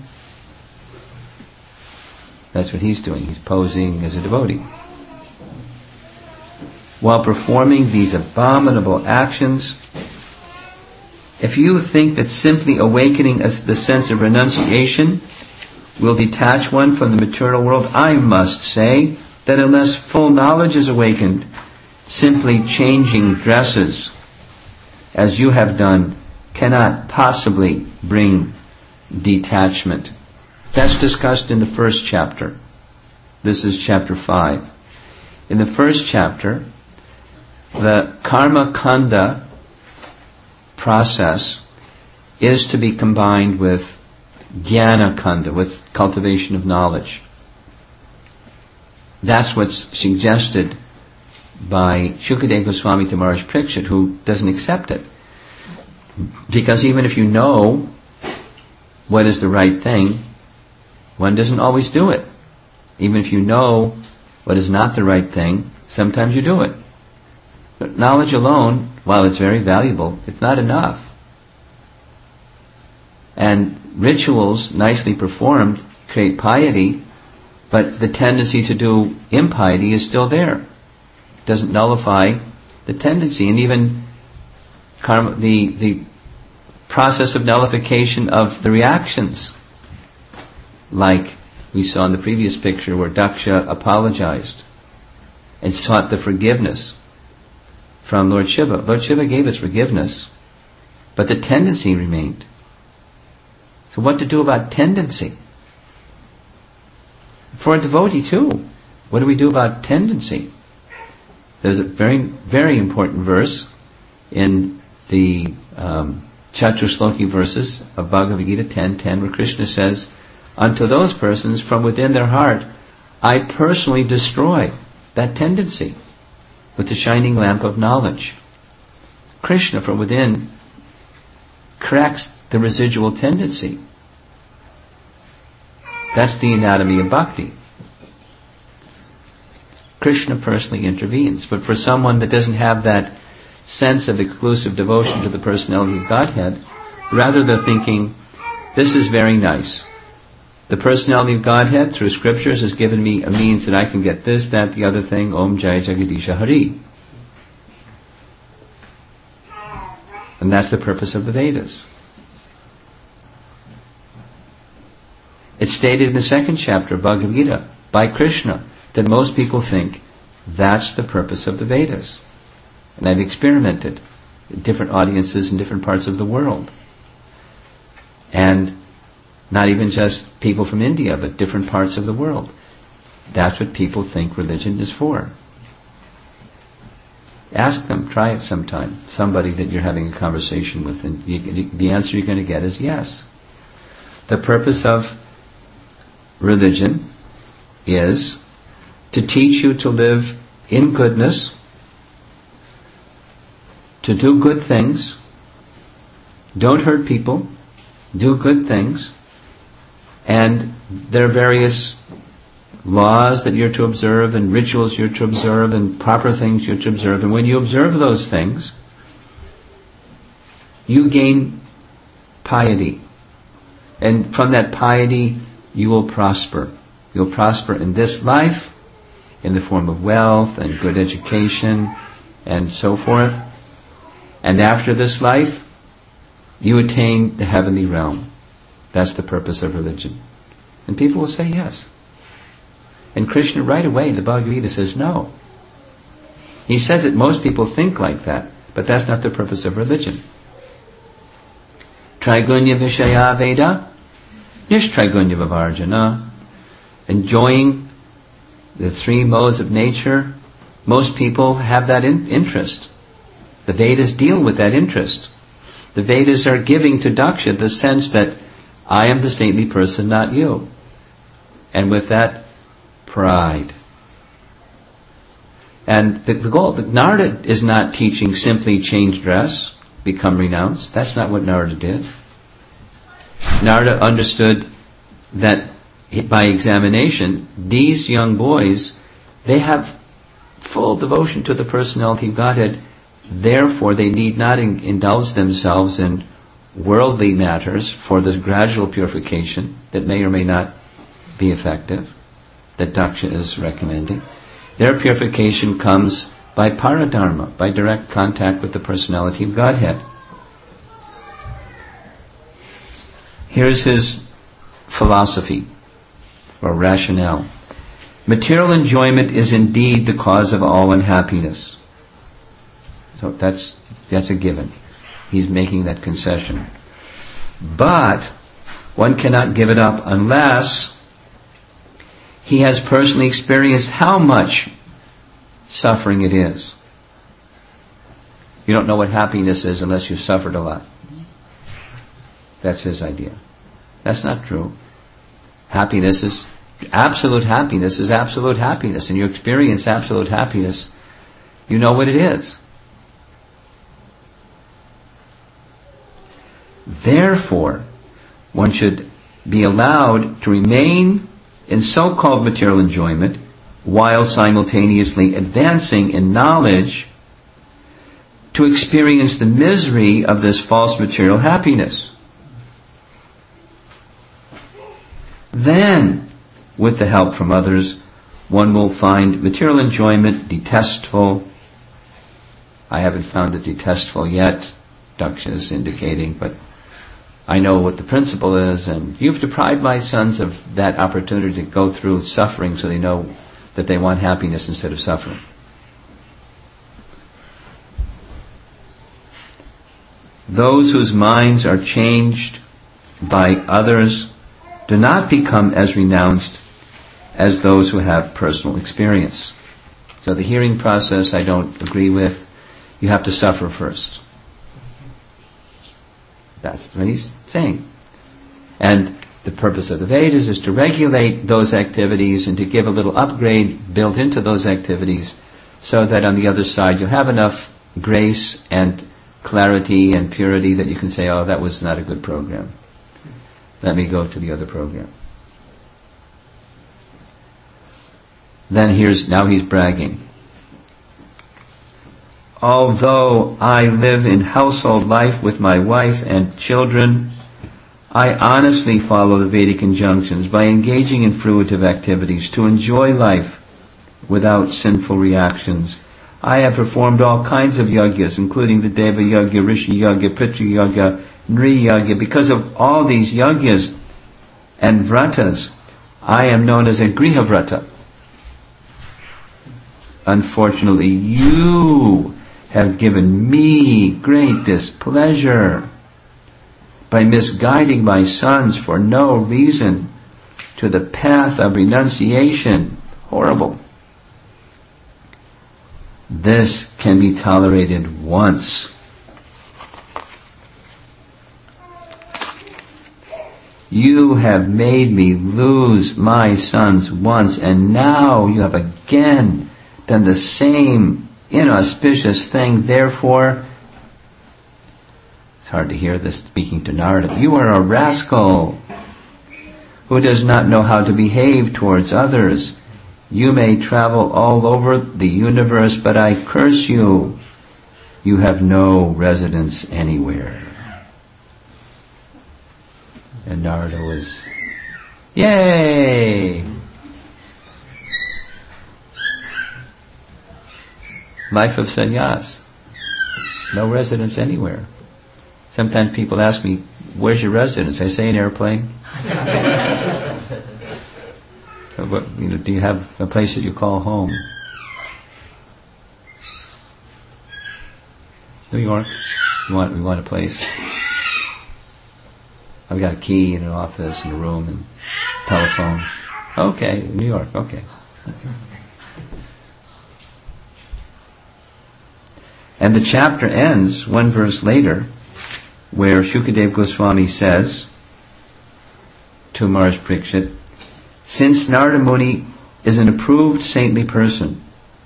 That's what he's doing. He's posing as a devotee. While performing these abominable actions, if you think that simply awakening the sense of renunciation will detach one from the material world, I must say that unless full knowledge is awakened, simply changing dresses, as you have done, cannot possibly bring detachment. That's discussed in the first chapter. This is chapter 5. In the first chapter, the karma kanda process is to be combined with jnana kanda, with cultivation of knowledge. That's what's suggested by Shukadeva Goswami to Maharaj Parikshit, who doesn't accept it. Because even if you know what is the right thing, one doesn't always do it. Even if you know what is not the right thing, sometimes you do it. But knowledge alone, while it's very valuable, it's not enough. And rituals, nicely performed, create piety, but the tendency to do impiety is still there. It doesn't nullify the tendency. And even karma, the process of nullification of the reactions, like we saw in the previous picture where Daksha apologized and sought the forgiveness from Lord Shiva. Lord Shiva gave us forgiveness, but the tendency remained. So what to do about tendency? For a devotee too, what do we do about tendency? There's a very, very important verse in the Chatushloki verses of Bhagavad Gita 10:10, where Krishna says, unto those persons from within their heart, I personally destroy that tendency with the shining lamp of knowledge. Krishna from within corrects the residual tendency. That's the anatomy of bhakti. Krishna personally intervenes. But for someone that doesn't have that sense of exclusive devotion to the personality of Godhead, rather they're thinking, this is very nice. The personality of Godhead through scriptures has given me a means that I can get this, that, the other thing, Om Jai Jagadisha Hari. And that's the purpose of the Vedas. It's stated in the second chapter of Bhagavad Gita by Krishna that most people think that's the purpose of the Vedas. And I've experimented in different audiences in different parts of the world. And not even just people from India, but different parts of the world. That's what people think religion is for. Ask them, try it sometime. Somebody that you're having a conversation with, and the answer you're going to get is yes. The purpose of religion is to teach you to live in goodness, to do good things, don't hurt people, do good things, and there are various laws that you're to observe and rituals you're to observe and proper things you're to observe. And when you observe those things, you gain piety. And from that piety, you will prosper. You'll prosper in this life, in the form of wealth and good education and so forth. And after this life, you attain the heavenly realm. That's the purpose of religion. And people will say yes. And Krishna right away in the Bhagavad Gita says no. He says that most people think like that, but that's not the purpose of religion. Traigunya Vishaya Veda, Nishtraigunya Vavarjana. Enjoying the three modes of nature, most people have that interest. The Vedas deal with that interest. The Vedas are giving to Daksha the sense that I am the saintly person, not you. And with that, pride. And the goal, Narada is not teaching simply change dress, become renounced. That's not what Narada did. Narada understood that by examination, these young boys, they have full devotion to the personality of Godhead. Therefore, they need not indulge themselves in worldly matters for the gradual purification that may or may not be effective, that Daksha is recommending. Their purification comes by paradharma, by direct contact with the personality of Godhead. Here's his philosophy or rationale. Material enjoyment is indeed the cause of all unhappiness. So that's a given. He's making that concession. But one cannot give it up unless he has personally experienced how much suffering it is. You don't know what happiness is unless you've suffered a lot. That's his idea. That's not true. Happiness is absolute happiness, and you experience absolute happiness. You know what it is. Therefore, one should be allowed to remain in so-called material enjoyment while simultaneously advancing in knowledge to experience the misery of this false material happiness. Then, with the help from others, one will find material enjoyment detestable. I haven't found it detestable yet, Daksha is indicating, but I know what the principle is, and you've deprived my sons of that opportunity to go through suffering so they know that they want happiness instead of suffering. Those whose minds are changed by others do not become as renounced as those who have personal experience. So the hearing process I don't agree with. You have to suffer first. That's what he's saying. And the purpose of the Vedas is to regulate those activities and to give a little upgrade built into those activities so that on the other side you'll have enough grace and clarity and purity that you can say, oh, that was not a good program. Let me go to the other program. Then now he's bragging. Although I live in household life with my wife and children, I honestly follow the Vedic injunctions by engaging in fruitive activities to enjoy life without sinful reactions. I have performed all kinds of yagyas, including the Deva Yagya, Rishi Yagya, Pitru Yagya, Nri Yagya. Because of all these yagyas and vratas, I am known as a Griha Vrata. Unfortunately, you have given me great displeasure by misguiding my sons for no reason to the path of renunciation. Horrible. This can be tolerated once. You have made me lose my sons once, and now you have again done the same inauspicious thing. Therefore, it's hard to hear this speaking to Narada. You are a rascal who does not know how to behave towards others. You may travel all over the universe, but I curse you. You have no residence anywhere. And Narada was, yay! Life of sannyas. No residence anywhere. Sometimes people ask me, where's your residence? I say an airplane. Do you have a place that you call home? New York. We want a place. I've got a key and an office and a room and telephone. Okay, New York, okay. And the chapter ends one verse later where Shukadev Goswami says to Maharaj Parikshit, since Narada Muni is an approved saintly person,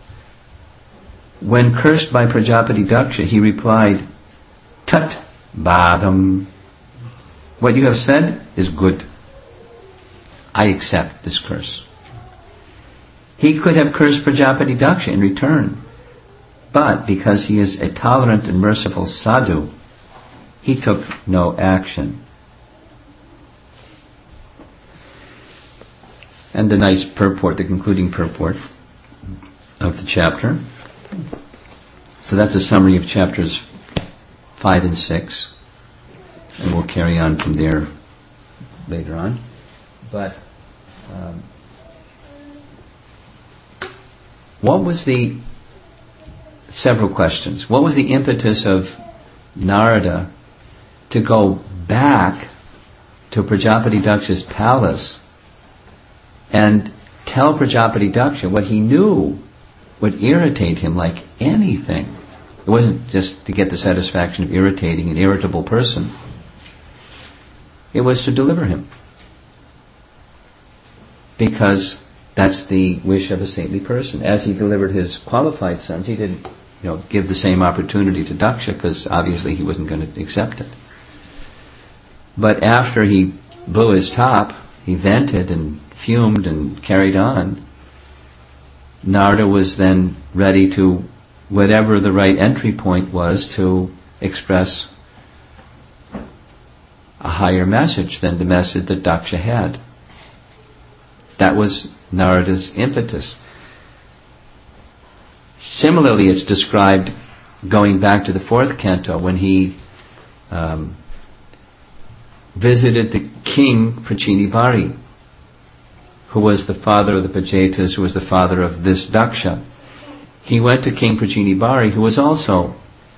when cursed by Prajapati Daksha, he replied, Tat Badam. What you have said is good. I accept this curse. He could have cursed Prajapati Daksha in return, but because he is a tolerant and merciful sadhu, he took no action. And the nice purport, the concluding purport of the chapter. So that's a summary of chapters 5 and 6. And we'll carry on from there later on. But what was several questions. What was the impetus of Narada to go back to Prajapati Daksha's palace and tell Prajapati Daksha what he knew would irritate him like anything? It wasn't just to get the satisfaction of irritating an irritable person. It was to deliver him. Because that's the wish of a saintly person. As he delivered his qualified sons, he didn't give the same opportunity to Daksha because obviously he wasn't going to accept it. But after he blew his top, he vented and fumed and carried on, Narada was then ready to, whatever the right entry point was, to express a higher message than the message that Daksha had. That was Narada's impetus. Similarly, it's described going back to the 4th canto when he visited the king Prachinibari, who was the father of the Pajetas, who was the father of this Daksha. He went to King Prachinibari, who was also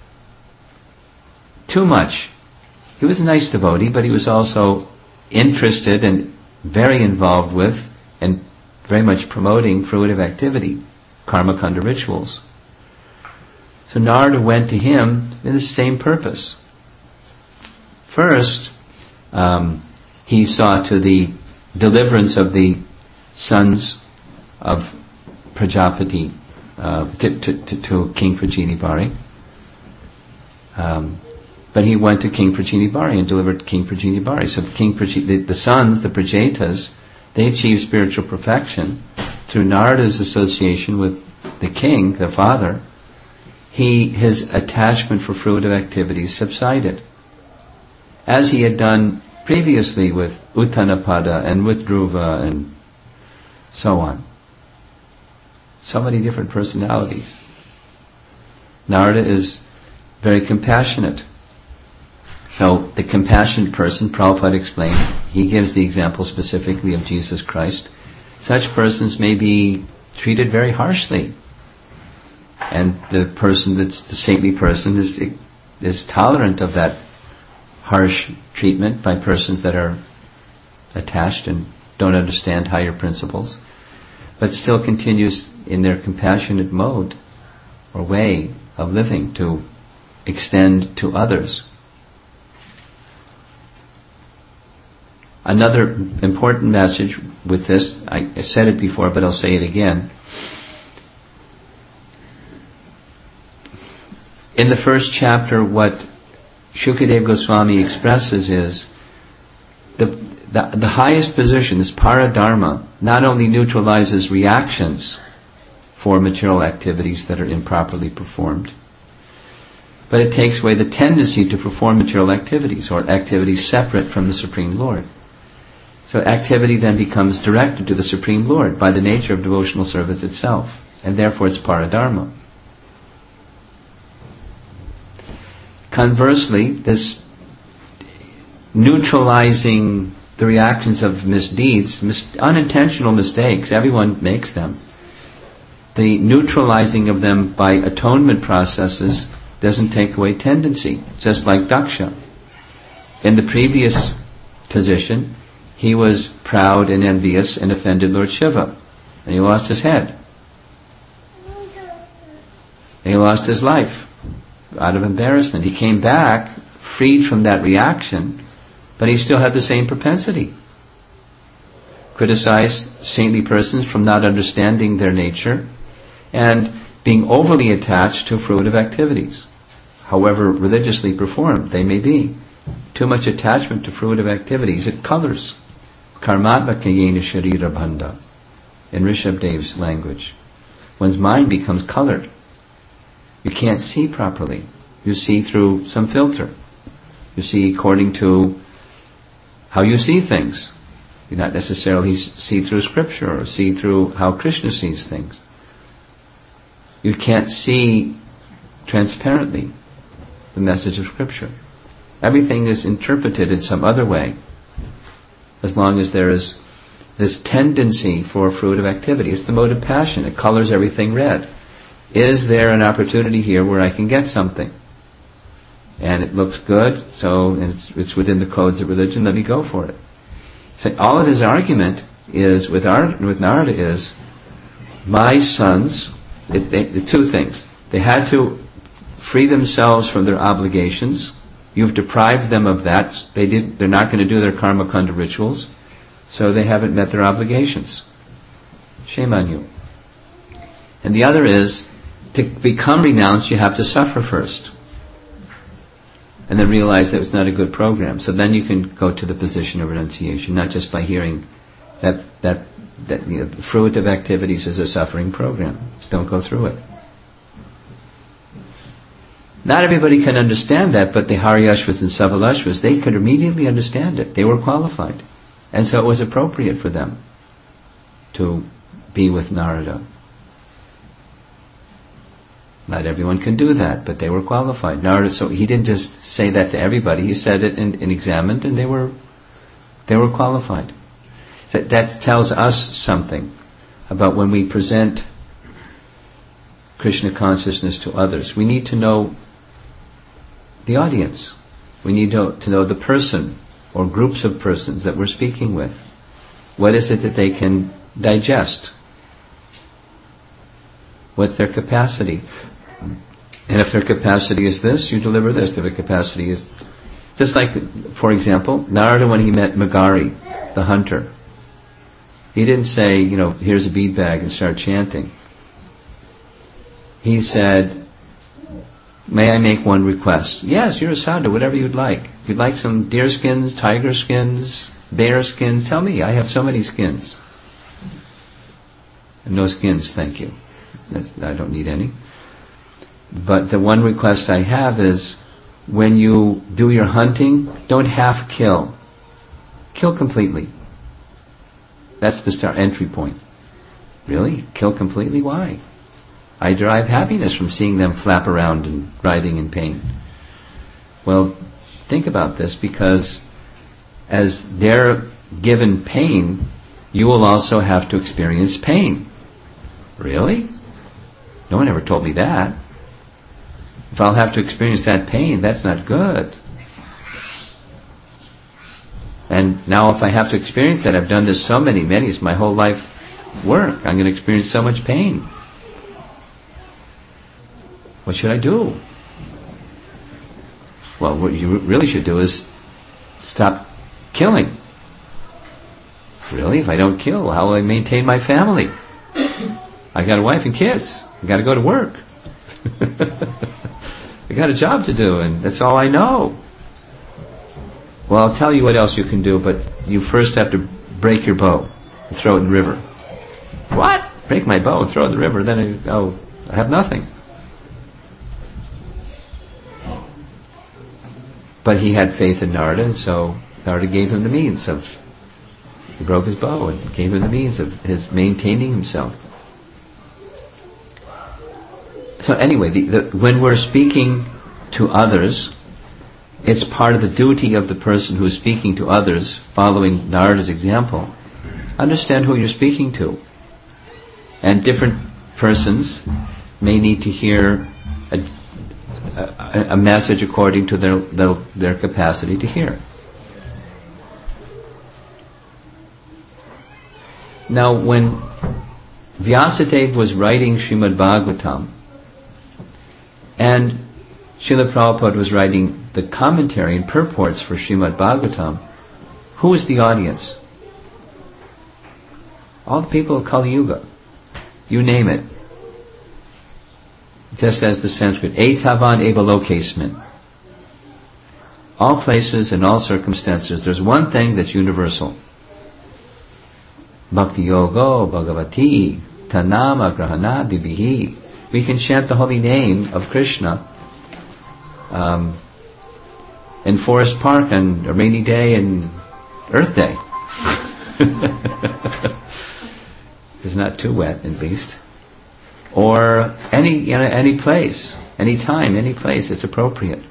too much. He was a nice devotee, but he was also interested and very involved with and very much promoting fruitive activity, karma kanda rituals. So Narada went to him in the same purpose. First, he saw to the deliverance of the sons of Prajapati to King Prajinibari. But he went to King Prajinibari and delivered King Prajinibari. So the sons, the Prajetas, they achieved spiritual perfection through Narada's association with the king, their father. His attachment for fruitive activities subsided, as he had done previously with Uttanapada and with Dhruva and so on. So many different personalities. Narada is very compassionate. So the compassionate person, Prabhupada explained, he gives the example specifically of Jesus Christ. Such persons may be treated very harshly. And the person that's the saintly person is tolerant of that harsh treatment by persons that are attached and don't understand higher principles, but still continues in their compassionate mode or way of living to extend to others. Another important message with this, I said it before, but I'll say it again. In the first chapter, what Shukadeva Goswami expresses is the highest position, this paradharma, not only neutralizes reactions for material activities that are improperly performed, but it takes away the tendency to perform material activities or activities separate from the Supreme Lord. So activity then becomes directed to the Supreme Lord by the nature of devotional service itself, and therefore it's paradharma. Conversely, this neutralizing the reactions of misdeeds, unintentional mistakes, everyone makes them. The neutralizing of them by atonement processes doesn't take away tendency, just like Daksha. In the previous position, he was proud and envious and offended Lord Shiva, and he lost his head. And he lost his life out of embarrassment. He came back freed from that reaction, but he still had the same propensity. Criticize saintly persons from not understanding their nature and being overly attached to fruitive activities, however religiously performed they may be. Too much attachment to fruitive activities, it colors. Karmatma kayena sharira bhanda, in Rishabdev's language. One's mind becomes colored. You can't see properly. You see through some filter. You see according to how you see things. You not necessarily see through scripture or see through how Krishna sees things. You can't see transparently the message of scripture. Everything is interpreted in some other way, as long as there is this tendency for fruitive activity. It's the mode of passion. It colors everything red. Is there an opportunity here where I can get something? And it looks good, so it's within the codes of religion, let me go for it. So all of his argument is, with Narada is, my sons, the two things. They had to free themselves from their obligations. You've deprived them of that. They're not going to do their karma kanda rituals, so they haven't met their obligations. Shame on you. And the other is, to become renounced, you have to suffer first. And then realize that it's not a good program. So then you can go to the position of renunciation, not just by hearing that the fruit of activities is a suffering program. Don't go through it. Not everybody can understand that, but the Haryashvas and Savalashvas, they could immediately understand it. They were qualified. And so it was appropriate for them to be with Narada. Not everyone can do that, but they were qualified. Narada, so he didn't just say that to everybody. He said it and examined, and they were qualified. So that tells us something about when we present Krishna consciousness to others. We need to know the audience. We need to know the person or groups of persons that we're speaking with. What is it that they can digest? What's their capacity? And if their capacity is this, you deliver this. If their capacity is Just like, for example, Narada, when he met Magari, the hunter, he didn't say, here's a bead bag and start chanting. He said, may I make one request? Yes, you're a sadhu, whatever you'd like. If you'd like some deer skins, tiger skins, bear skins, tell me, I have so many skins. No skins, thank you. I don't need any. But the one request I have is, when you do your hunting, don't half kill. Kill completely. That's the entry point. Really? Kill completely? Why? I derive happiness from seeing them flap around and writhing in pain. Well, think about this, because as they're given pain, you will also have to experience pain. Really? No one ever told me that. If I'll have to experience that pain, that's not good. And now if I have to experience that, I've done this so many, it's my whole life work. I'm going to experience so much pain. What should I do? Well, what you really should do is stop killing. Really? If I don't kill, how will I maintain my family? I got a wife and kids. I got to go to work. I got a job to do, and that's all I know. Well, I'll tell you what else you can do, but you first have to break your bow and throw it in the river. What? Break my bow and throw it in the river? Then I have nothing. But he had faith in Narada, and so Narada gave him the means of, he broke his bow and gave him the means of his maintaining himself. So anyway, when we're speaking to others, it's part of the duty of the person who is speaking to others, following Narada's example. Understand who you're speaking to. And different persons may need to hear a message according to their capacity to hear. Now, when Vyasadeva was writing Srimad Bhagavatam, and Srila Prabhupada was writing the commentary and purports for Srimad Bhagavatam, who was the audience? All the people of Kali Yuga. You name it. Just as the Sanskrit, Etavan eva lokesmin. All places and all circumstances, there's one thing that's universal. Bhakti yogo bhagavati tanama grahana dibihi. We can chant the holy name of Krishna in Forest Park on a rainy day and Earth Day. It's not too wet, at least. Or any place, any time, any place, it's appropriate.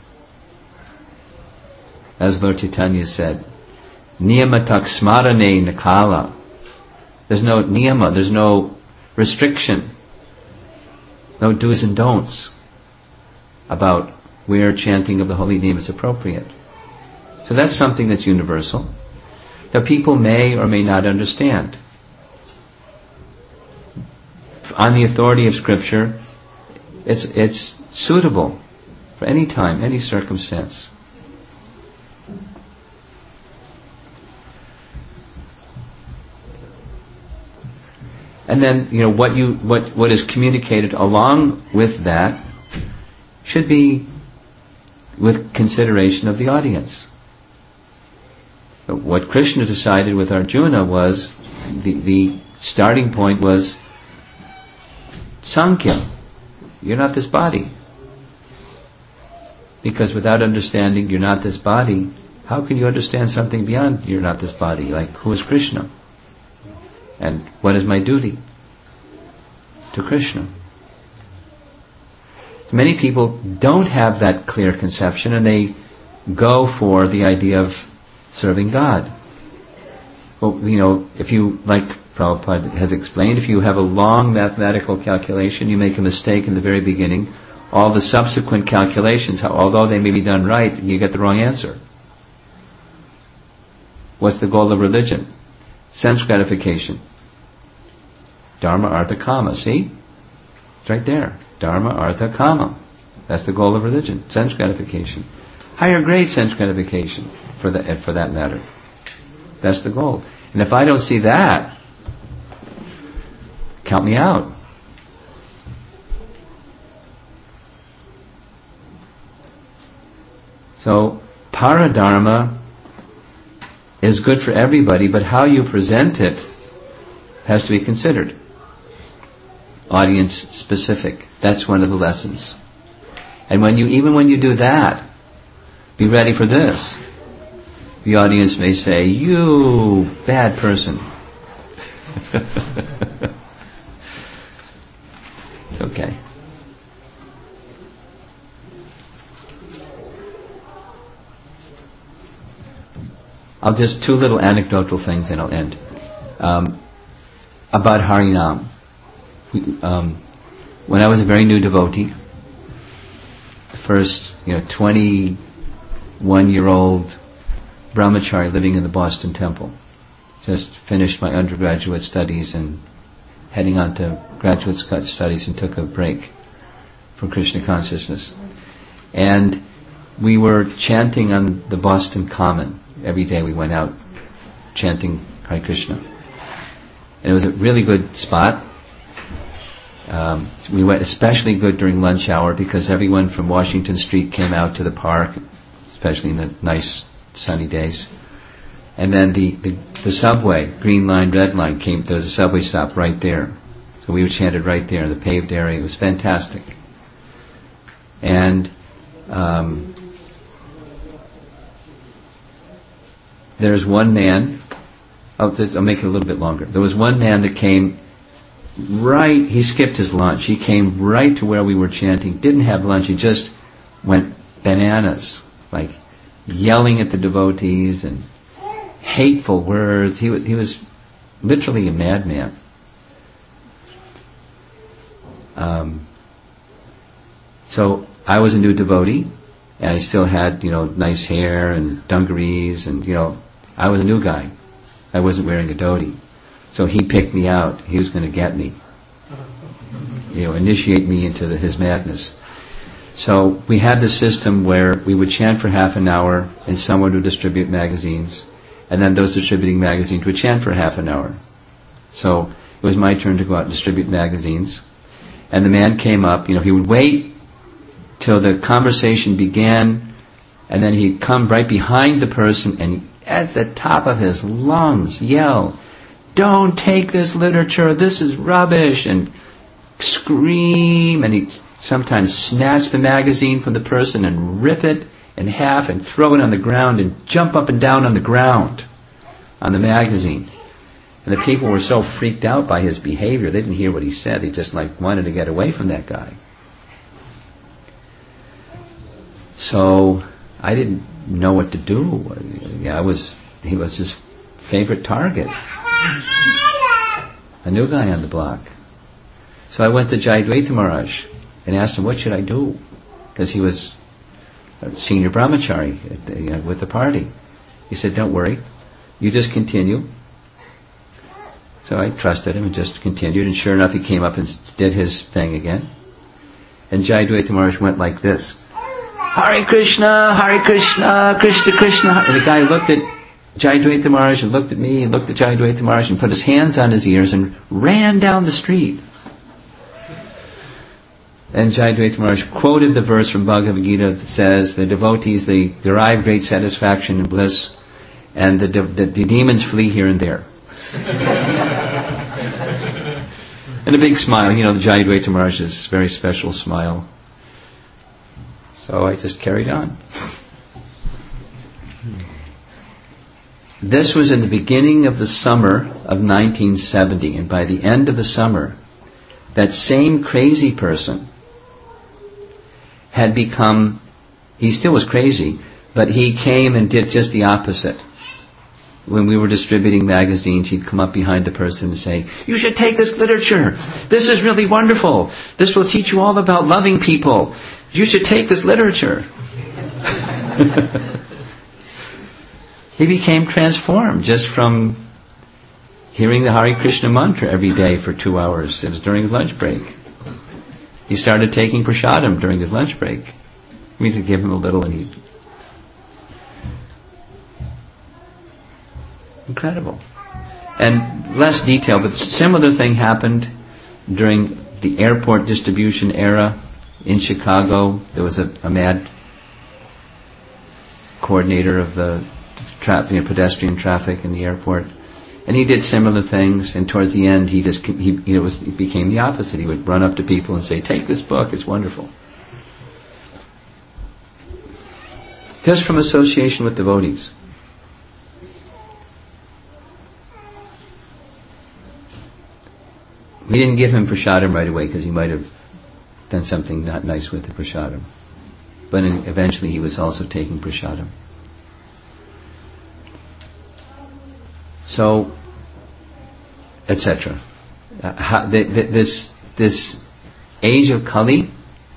As Lord Chaitanya said, Niyamatak smarane nakala. There's no niyama, there's no restriction, no do's and don'ts about where chanting of the holy name is appropriate. So that's something that's universal, that people may or may not understand. On the authority of Scripture, it's suitable for any time, any circumstance. And then, what is communicated along with that should be with consideration of the audience. But what Krishna decided with Arjuna was, the starting point was Sankhya. You're not this body. Because without understanding you're not this body, how can you understand something beyond you're not this body? Like, who is Krishna? And what is my duty to Krishna? Many people don't have that clear conception, and they go for the idea of serving God. Well, if you, like Prabhupada has explained, if you have a long mathematical calculation, you make a mistake in the very beginning, all the subsequent calculations, although they may be done right, you get the wrong answer. What's the goal of religion? Sense gratification. Dharma, artha, kama. See? It's right there. Dharma, artha, kama. That's the goal of religion. Sense gratification. higher grade sense gratification for that matter. That's the goal. And if I don't see that, count me out. So, paradharma is good for everybody, but how you present it has to be considered. Audience specific. That's one of the lessons. And even when you do that, be ready for this. The audience may say, "You bad person." It's okay. I'll just two little anecdotal things and I'll end. About Harinam. When I was a very new devotee, the first 21-year-old brahmachari living in the Boston Temple, just finished my undergraduate studies and heading on to graduate studies and took a break from Krishna consciousness. And we were chanting on the Boston Common. Every day we went out chanting Hare Krishna. And it was a really good spot. We went especially good during lunch hour because everyone from Washington Street came out to the park, especially in the nice sunny days. And then the subway, green line, red line, came. There was a subway stop right there. So we chanted right there in the paved area. It was fantastic. And there's one man, I'll make it a little bit longer. There was one man that came right, he skipped his lunch. He came right to where we were chanting, didn't have lunch, he just went bananas, like yelling at the devotees and hateful words. He was literally a madman. So I was a new devotee, and I still had, nice hair and dungarees, and, I was a new guy. I wasn't wearing a dhoti. So he picked me out. He was going to get me. Initiate me into his madness. So we had this system where we would chant for half an hour, and someone would distribute magazines, and then those distributing magazines would chant for half an hour. So it was my turn to go out and distribute magazines. And the man came up, he would wait till the conversation began, and then he'd come right behind the person and at the top of his lungs yell, "Don't take this literature, this is rubbish," and scream, and he'd sometimes snatch the magazine from the person and rip it in half and throw it on the ground and jump up and down on the ground on the magazine. And the people were so freaked out by his behavior, they didn't hear what he said, they just wanted to get away from that guy. So I didn't know what to do. He was his favorite target. A new guy on the block. So I went to Jayadvaita Maharaj and asked him, what should I do? Because he was a senior brahmachari with the party. He said, don't worry, you just continue. So I trusted him and just continued, and sure enough he came up and did his thing again. And Jayadvaita Maharaj went like this, Hare Krishna, Krishna Krishna. And the guy looked at Jayadvaita Maharaj and looked at me and looked at Jayadvaita Maharaj and put his hands on his ears and ran down the street. And Jayadvaita Maharaj quoted the verse from Bhagavad Gita that says, the devotees, they derive great satisfaction and bliss, and the demons flee here and there. And a big smile, the Jayadvaita Maharaj's very special smile. So I just carried on. This was in the beginning of the summer of 1970, and by the end of the summer, that same crazy person had become, he still was crazy, but he came and did just the opposite. When we were distributing magazines, he'd come up behind the person and say, you should take this literature. This is really wonderful. This will teach you all about loving people. You should take this literature. He became transformed just from hearing the Hare Krishna mantra every day for 2 hours. It was during his lunch break. He started taking prasadam during his lunch break. We could give him a little and he'd Incredible. And less detail, but similar thing happened during the airport distribution era in Chicago. There was a mad coordinator of the pedestrian traffic in the airport, and he did similar things. And towards the end, he became the opposite. He would run up to people and say, "Take this book; it's wonderful." Just from association with devotees. We didn't give him prasadam right away because he might have done something not nice with the prasadam. But eventually he was also taking prasadam. So, etc. This age of Kali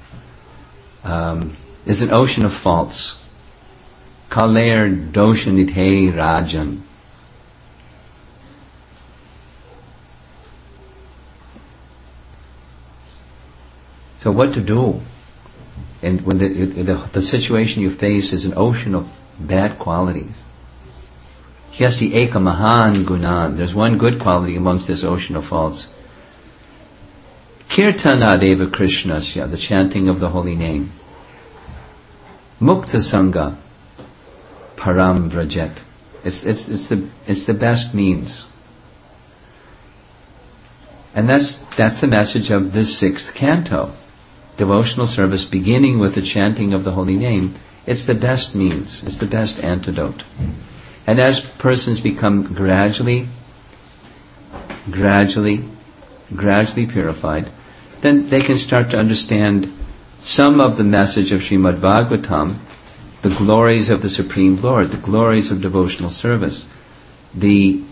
is an ocean of faults. Kaler doshanithe rajan. So what to do? And when the situation you face is an ocean of bad qualities. Hyasi eka mahan gunan. There's one good quality amongst this ocean of faults. Kirtana deva krishnasya, the chanting of the holy name. Mukta sangha param vrajet. It's the best means. And that's the message of this 6th canto. Devotional service beginning with the chanting of the holy name. It's the best means. It's the best antidote. And as persons become gradually purified, then they can start to understand some of the message of Srimad Bhagavatam, the glories of the Supreme Lord, the glories of devotional service, the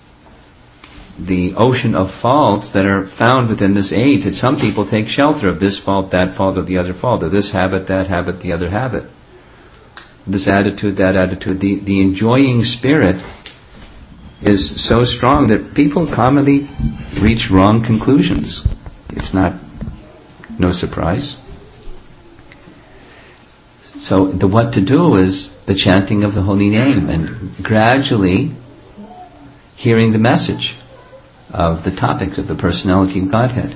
ocean of faults that are found within this age, that some people take shelter of this fault, that fault, or the other fault, or this habit, that habit, the other habit. This attitude, that attitude. The enjoying spirit is so strong that people commonly reach wrong conclusions. It's no surprise. So what to do is the chanting of the holy name and gradually hearing the message of the topic of the personality of Godhead.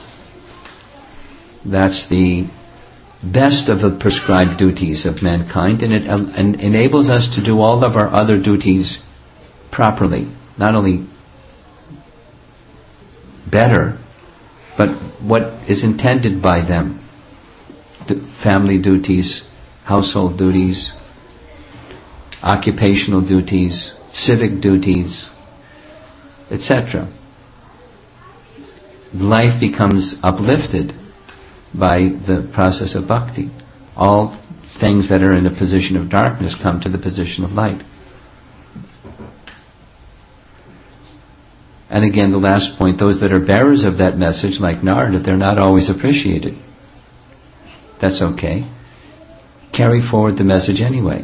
That's the best of the prescribed duties of mankind, and it enables us to do all of our other duties properly. Not only better, but what is intended by them. The family duties, household duties, occupational duties, civic duties, etc. Life becomes uplifted by the process of bhakti. All things that are in a position of darkness come to the position of light. And again, the last point, those that are bearers of that message, like Narada, they're not always appreciated. That's okay. Carry forward the message anyway.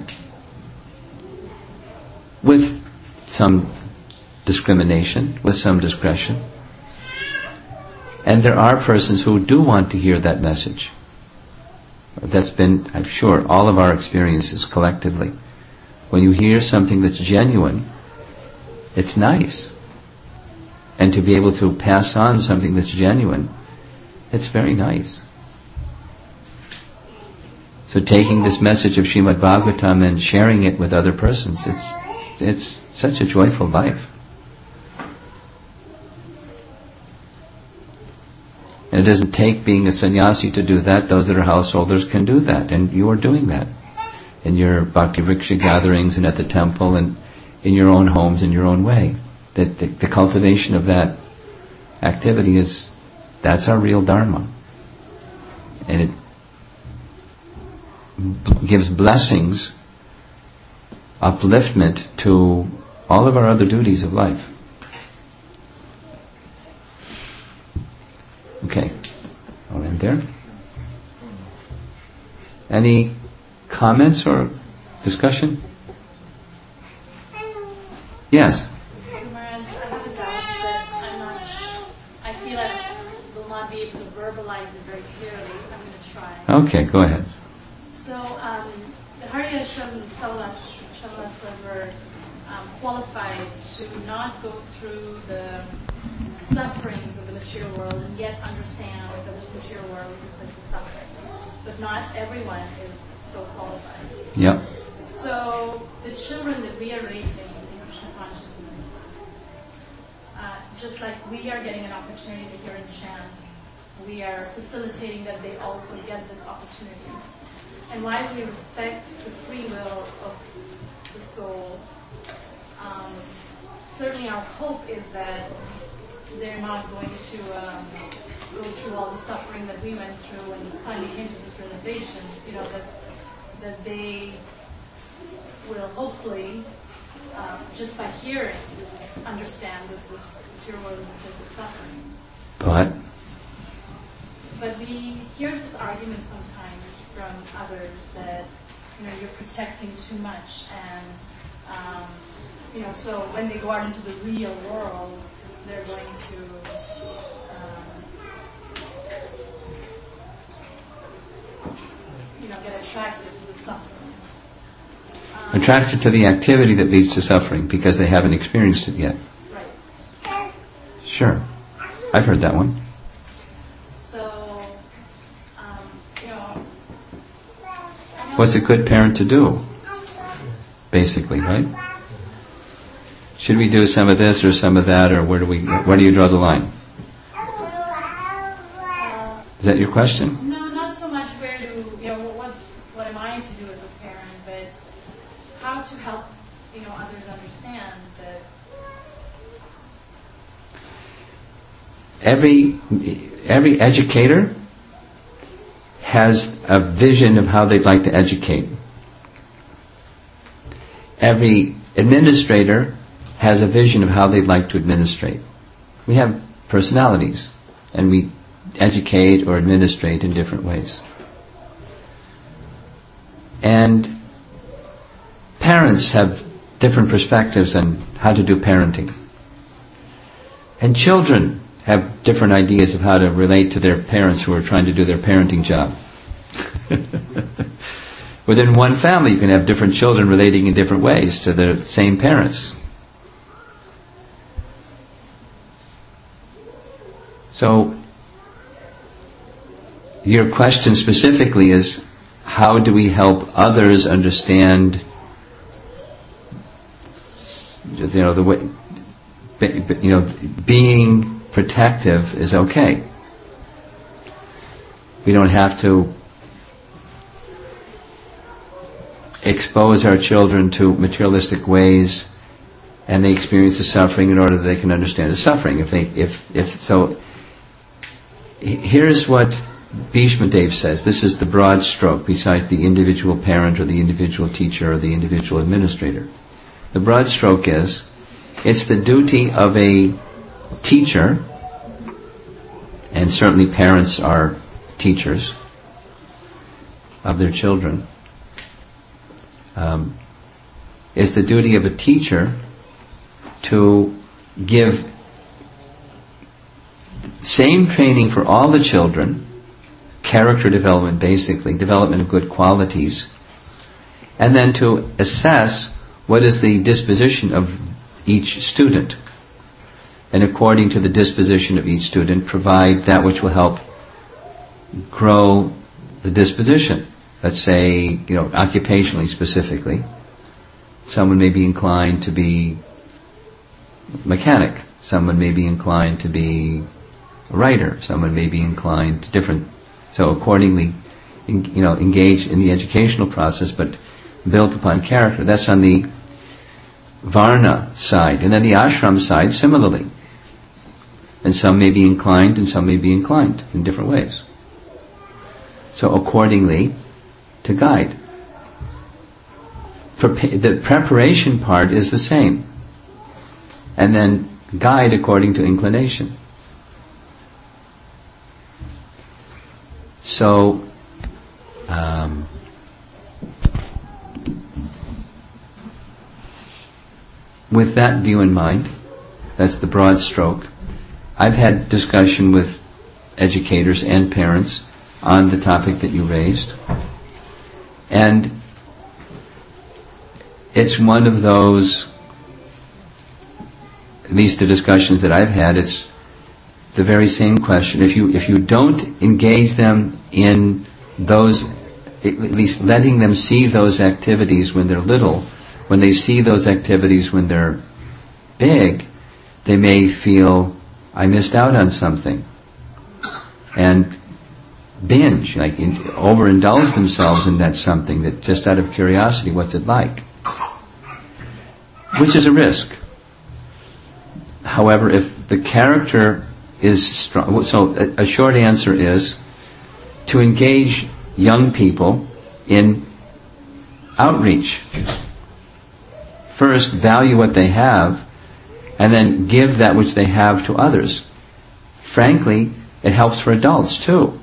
With some discrimination, with some discretion. And there are persons who do want to hear that message. That's been, I'm sure, all of our experiences collectively. When you hear something that's genuine, it's nice. And to be able to pass on something that's genuine, it's very nice. So taking this message of Srimad Bhagavatam and sharing it with other persons, it's such a joyful life. And it doesn't take being a sannyasi to do that. Those that are householders can do that, and you are doing that in your bhakti vriksha gatherings and at the temple and in your own homes in your own way. That the cultivation of that activity that's our real dharma. And it gives blessings, upliftment to all of our other duties of life. Okay, I'll end there. Any comments or discussion? Yes? Maharaj, I have a doubt that I feel I will not be able to verbalize it very clearly. I'm going to try. Okay, go ahead. So, the Hari Ashram Salas were qualified to not go through the sufferings of the material world and yet understand that this material world is a place of suffering. But not everyone is so qualified. Yep. So the children that we are raising in Krishna consciousness, just like we are getting an opportunity to hear and chant, we are facilitating that they also get this opportunity. And while we respect the free will of the soul, certainly our hope is that they're not going to go through all the suffering that we went through and finally came to this realization, that they will hopefully, just by hearing, understand that this pure world is a place of suffering. But we hear this argument sometimes from others that, you're protecting too much, and, so when they go out into the real world, they're going to get attracted to the suffering. Attracted to the activity that leads to suffering because they haven't experienced it yet. Right. Sure. I've heard that one. So, what's a good parent to do? Basically, right? Should we do some of this or some of that, or where do you draw the line? Is that your question? No, not so much where what am I to do as a parent, but how to help, others understand that every educator has a vision of how they'd like to educate. Every administrator has a vision of how they'd like to administrate. We have personalities, and we educate or administrate in different ways. And parents have different perspectives on how to do parenting. And children have different ideas of how to relate to their parents who are trying to do their parenting job. Within one family, you can have different children relating in different ways to the same parents. So, your question specifically is, how do we help others understand, the way, being protective is okay. We don't have to expose our children to materialistic ways, and they experience the suffering in order that they can understand the suffering. Here's what Bhishma Dev says. This is the broad stroke, besides the individual parent or the individual teacher or the individual administrator. The broad stroke is, it's the duty of a teacher, and certainly parents are teachers of their children, it's the duty of a teacher to give same training for all the children, character development basically, development of good qualities, and then to assess what is the disposition of each student. And according to the disposition of each student, provide that which will help grow the disposition. Let's say, occupationally specifically, someone may be inclined to be a mechanic, someone may be inclined to be a writer, someone may be inclined to different. So accordingly, engage in the educational process, but built upon character. That's on the Varna side. And then the ashram side, similarly. And some may be inclined and some may be inclined in different ways. So accordingly, to guide. The preparation part is the same. And then guide according to inclination. So, with that view in mind, that's the broad stroke, I've had discussion with educators and parents on the topic that you raised. And it's one of those least the discussions that I've had, it's the very same question. If you don't engage them in those, at least letting them see those activities when they're little, when they see those activities when they're big, they may feel, I missed out on something. And binge, like overindulge themselves in that something, that just out of curiosity, what's it like? Which is a risk. However, if the character is strong, so a short answer is to engage young people in outreach. First, value what they have, and then give that which they have to others. Frankly, it helps for adults too.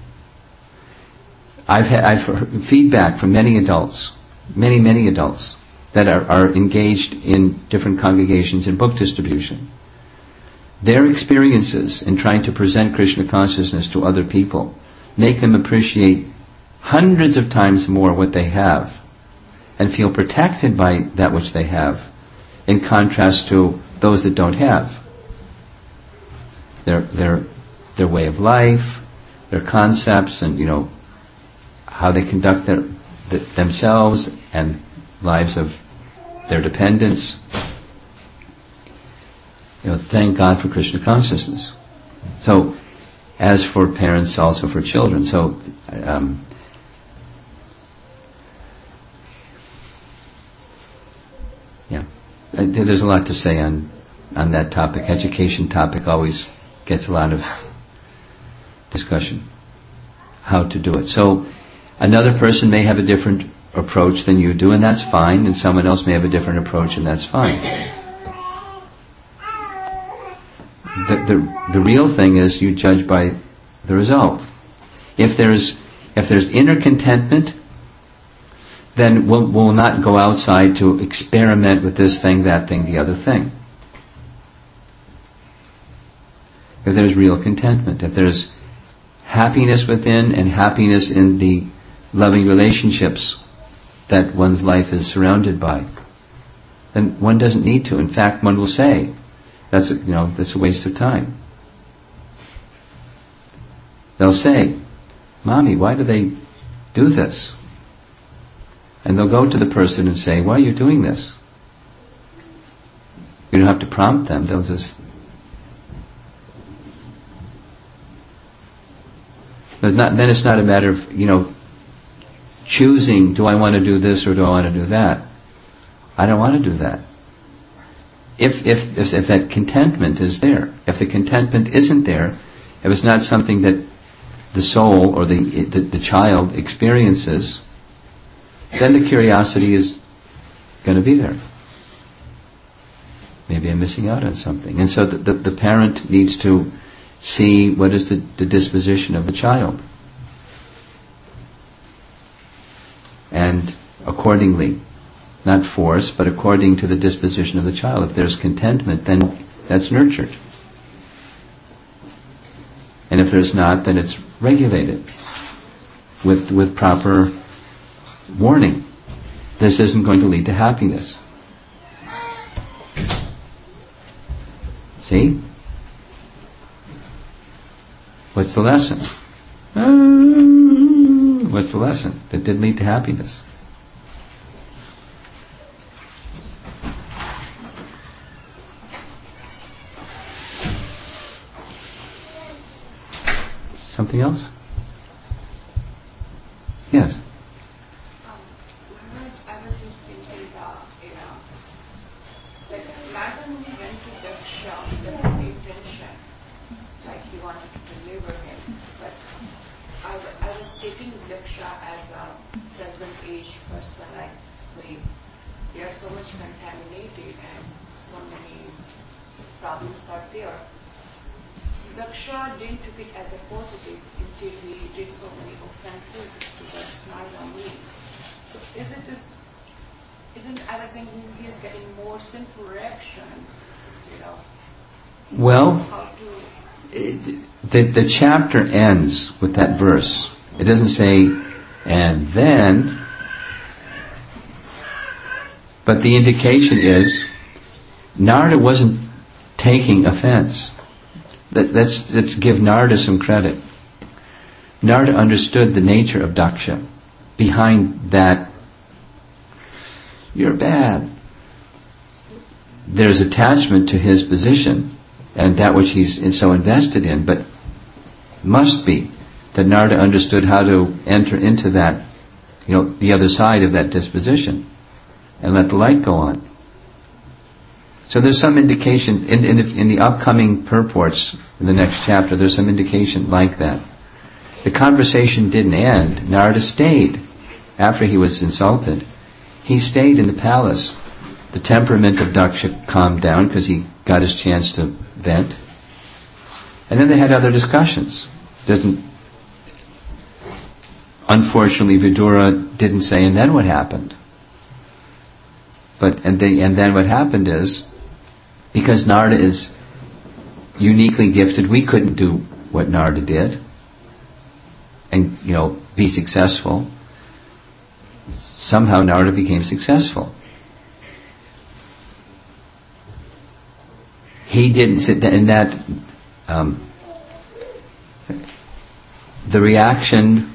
I've heard feedback from many adults, many adults, that are engaged in different congregations in book distribution. Their experiences in trying to present Krishna consciousness to other people make them appreciate hundreds of times more what they have and feel protected by that which they have, in contrast to those that don't have. Their way of life, their concepts, and how they conduct themselves and lives of their dependents. Thank God for Krishna consciousness. So, as for parents, also for children. So, there's a lot to say on that topic. Education topic always gets a lot of discussion. How to do it. So, another person may have a different approach than you do, and that's fine, and someone else may have a different approach, and that's fine. The real thing is you judge by the result. If there's inner contentment, then we'll not go outside to experiment with this thing, that thing, the other thing. If there's real contentment, if there's happiness within and happiness in the loving relationships that one's life is surrounded by, then one doesn't need to. In fact, one will say, that's a waste of time. They'll say, Mommy, why do they do this? And they'll go to the person and say, why are you doing this? You don't have to prompt them, they'll just... Then it's not a matter of, choosing, do I want to do this or do I want to do that? I don't want to do that. If that contentment is there. If the contentment isn't there, if it's not something that the soul or the child experiences, then the curiosity is going to be there. Maybe I'm missing out on something. And so the parent needs to see what is the disposition of the child. And accordingly, not force, but according to the disposition of the child. If there's contentment, then that's nurtured. And if there's not, then it's regulated with proper warning. This isn't going to lead to happiness. See? What's the lesson? What's the lesson? That didn't lead to happiness. Something else? Yes. I was just thinking about, like Mata Muni went to Daksha with the intention, like he wanted to deliver him, but I was taking Daksha as a present age person, like we are so much contaminated and so many problems are there. Daksha didn't take it as a positive. Instead, he did so many offenses to the Mata Muni. So isn't I was thinking he's getting more sinful reaction instead of how to... The chapter ends with that verse. It doesn't say, and then, but the indication is Narada wasn't taking offense. Let's give Narada some credit. Narada understood the nature of Daksha. Behind that, you're bad, there's attachment to his position and that which he's so invested in, but must be that Narada understood how to enter into that, the other side of that disposition and let the light go on. So there's some indication in the upcoming purports in the next chapter, there's some indication like that. The conversation didn't end. Narada stayed after he was insulted. He stayed in the palace. The temperament of Daksha calmed down because he got his chance to vent. And then they had other discussions. Unfortunately, Vidura didn't say, and then what happened? And then what happened is, because Narada is uniquely gifted, we couldn't do what Narada did and, be successful. Somehow Narada became successful. He didn't sit in that, the reaction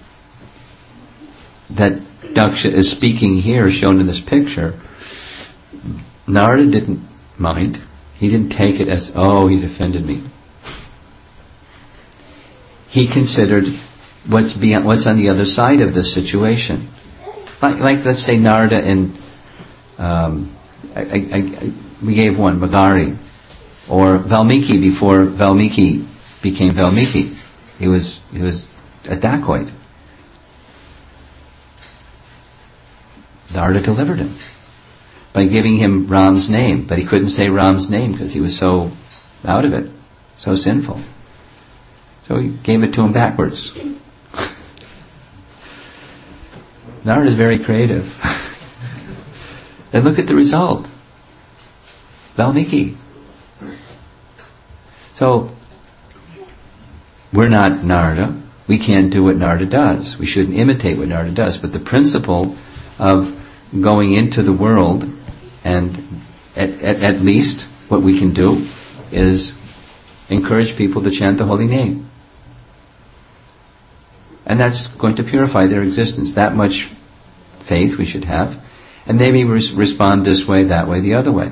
that Daksha is speaking here, shown in this picture, Narada didn't mind. He didn't take it as, he's offended me. He considered what's on the other side of this situation. Like let's say Narada and we gave one, Magari, or Valmiki before Valmiki became Valmiki. He was a dacoit. Narada delivered him by giving him Ram's name, but he couldn't say Ram's name because he was so out of it, so sinful. So he gave it to him backwards. Narada is very creative. And look at the result. Valmiki. So, we're not Narada. We can't do what Narada does. We shouldn't imitate what Narada does. But the principle of going into the world, and at least what we can do is encourage people to chant the holy name. And that's going to purify their existence. That much faith we should have. And they may respond this way, that way, the other way.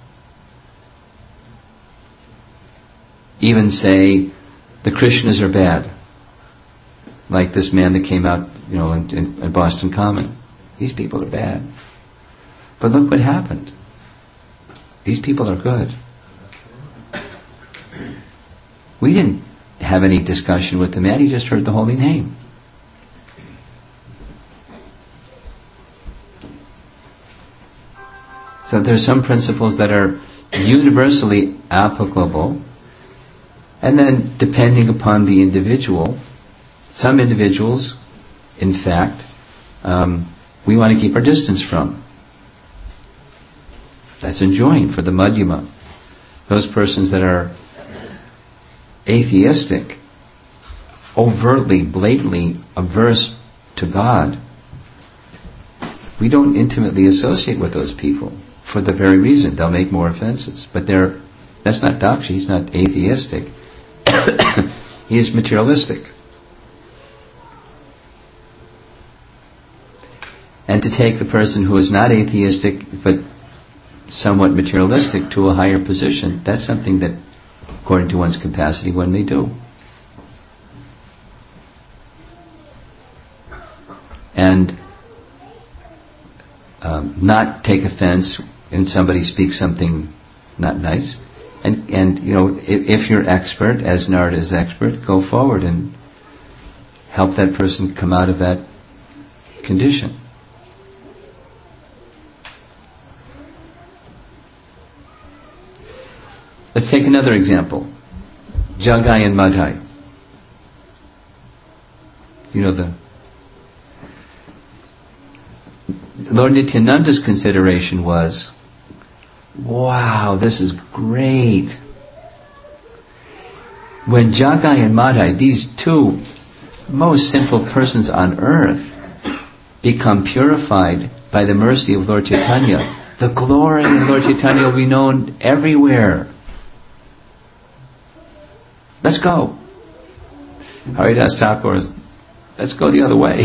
Even say, the Krishnas are bad. Like this man that came out, in Boston Common. These people are bad. But look what happened. These people are good. We didn't have any discussion with the man, he just heard the holy name. So there's some principles that are universally applicable, and then depending upon the individual, some individuals, in fact, we want to keep our distance from. That's enjoying for the Madhyama. Those persons that are atheistic, overtly, blatantly averse to God, we don't intimately associate with those people for the very reason they'll make more offenses. But that's not Daksha, he's not atheistic. He is materialistic. And to take the person who is not atheistic but somewhat materialistic to a higher position, that's something that, according to one's capacity, one may do. And not take offense when somebody speaks something not nice. And if you're expert, as Narada is expert, go forward and help that person come out of that condition. Let's take another example. Jagai and Madhai. Lord Nityananda's consideration was, wow, this is great. When Jagai and Madhai, these two most sinful persons on earth, become purified by the mercy of Lord Chaitanya, the glory of Lord Chaitanya will be known everywhere. let's go. Haridas Thakur is, let's go the other way.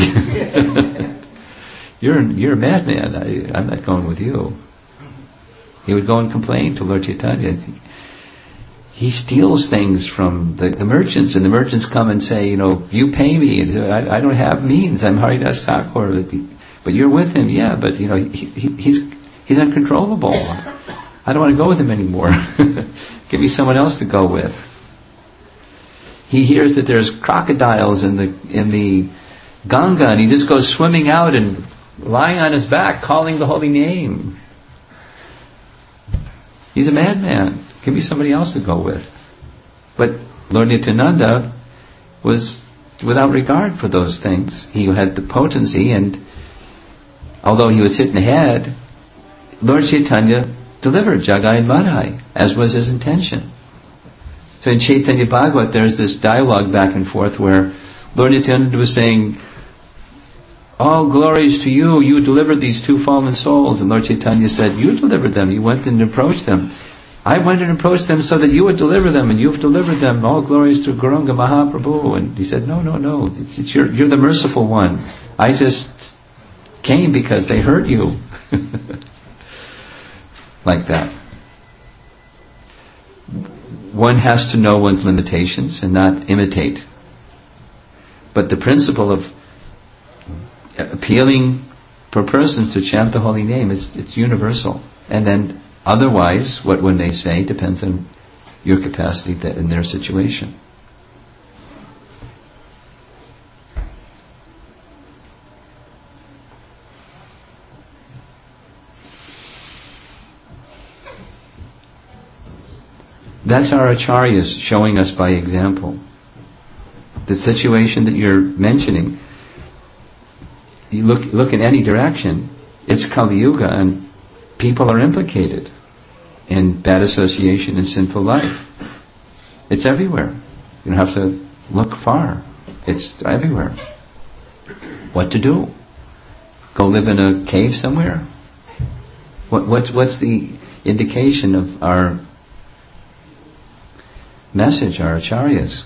You're a madman. I'm not going with you. He would go and complain to Lord Chaitanya. He steals things from the merchants, and the merchants come and say, you pay me. And I don't have means. I'm Haridas Thakur, but you're with him. Yeah, but he's uncontrollable. I don't want to go with him anymore. Give me someone else to go with. He hears that there's crocodiles in the Ganga, and he just goes swimming out and lying on his back, calling the holy name. He's a madman. Give me somebody else to go with. But Lord Nityananda was without regard for those things. He had the potency, and although he was sitting ahead, Lord Chaitanya delivered Jagai and Madhai, as was his intention. So in Chaitanya Bhagavat, there's this dialogue back and forth where Lord Nityananda was saying, all glories to you, you delivered these two fallen souls. And Lord Chaitanya said, you delivered them, you went and approached them. I went and approached them so that you would deliver them, and you've delivered them. All glories to Gauranga Mahaprabhu. And he said, no. You're the merciful one. I just came because they hurt you. Like that. One has to know one's limitations and not imitate. But the principle of appealing for persons to chant the holy name, it's universal. And then otherwise, what one may say depends on your capacity in their situation. That's our acharyas showing us by example. The situation that you're mentioning, you look in any direction, it's Kali Yuga, and people are implicated in bad association and sinful life. It's everywhere. You don't have to look far. It's everywhere. What to do? Go live in a cave somewhere? What's the indication of our message, our acharyas?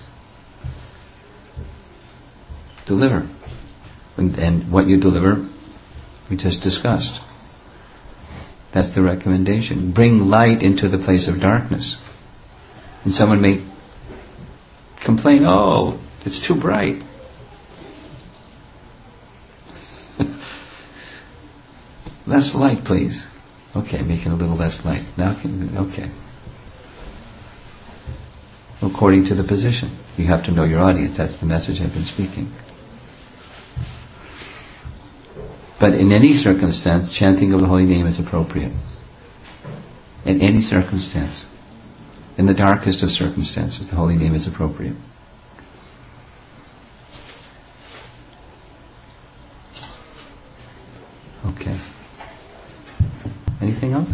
Deliver. And what you deliver, we just discussed. That's the recommendation. Bring light into the place of darkness. And someone may complain, oh, it's too bright. Less light, please. Okay, make it a little less light. Okay. According to the position. You have to know your audience. That's the message I've been speaking. But in any circumstance, chanting of the holy name is appropriate. In any circumstance. In the darkest of circumstances, the holy name is appropriate. Okay. Anything else?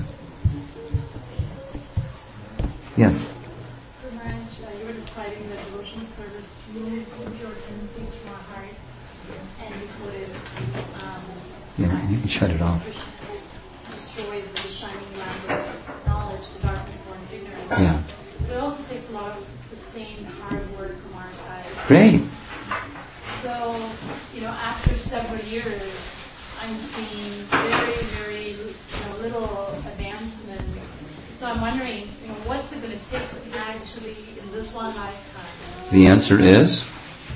Yes. You were describing the devotional service moves impure tendencies from our heart, and you quoted Yeah, you can shut it off. destroys the shining lamp of knowledge, the darkness born of ignorance. Yeah. But it also takes a lot of sustained hard work from our side. Great. So, after several years, I'm seeing very, very little advancement. So I'm wondering, what's it going to take to actually, in this one lifetime? The answer is,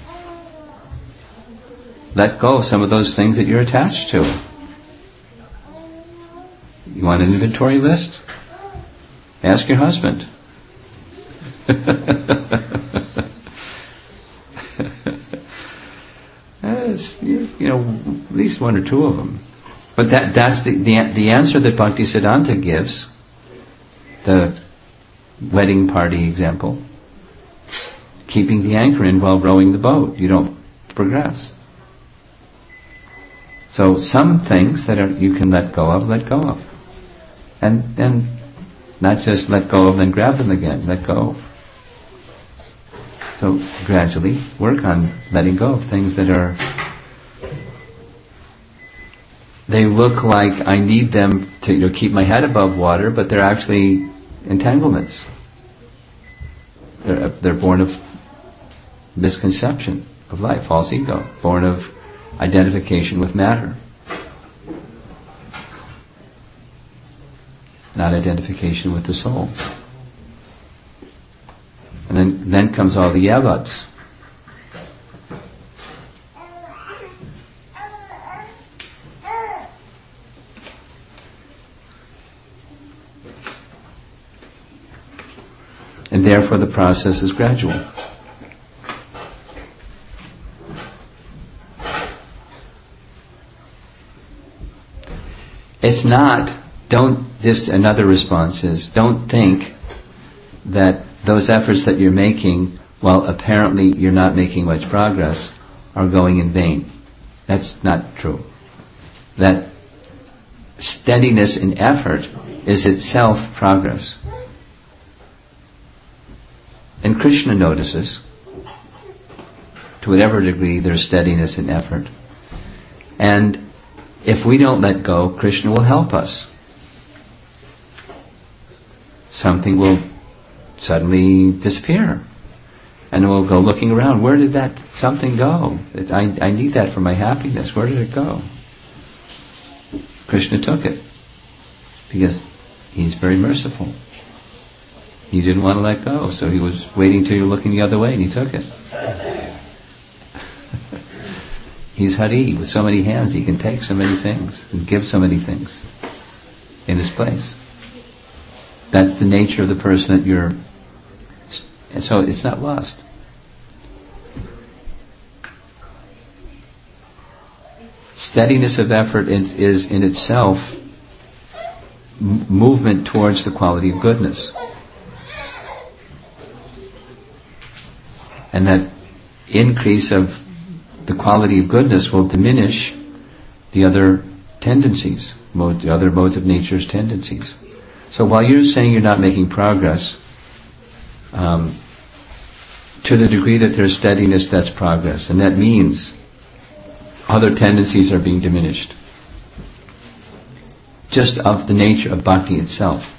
let go of some of those things that you're attached to. You want an inventory list? Ask your husband. At least one or two of them. But that's the answer that Bhaktisiddhanta gives. The wedding party example. Keeping the anchor in while rowing the boat. You don't progress. So some things that you can let go of. And then not just let go of, then grab them again, let go. So gradually work on letting go of things that they look like I need them to keep my head above water, but they're actually entanglements. They're born of misconception of life, false ego, born of identification with matter, not identification with the soul. And then comes all the yavats. And therefore the process is gradual. It's not, another response is, don't think that those efforts that you're making, while apparently you're not making much progress, are going in vain. That's not true. That steadiness in effort is itself progress. And Krishna notices, to whatever degree there's steadiness in effort. And if we don't let go, Krishna will help us. Something will suddenly disappear. And we'll go looking around, where did that something go? I need that for my happiness. Where did it go? Krishna took it. Because he's very merciful. He didn't want to let go, so he was waiting till you're looking the other way, and he took it. He's Hari, with so many hands, he can take so many things, and give so many things in his place. That's the nature of the person that you're... And so it's not lost. Steadiness of effort is in itself movement towards the quality of goodness. And that increase of the quality of goodness will diminish the other tendencies, the other modes of nature's tendencies. So while you're saying you're not making progress, to the degree that there's steadiness, that's progress. And that means other tendencies are being diminished. Just of the nature of bhakti itself.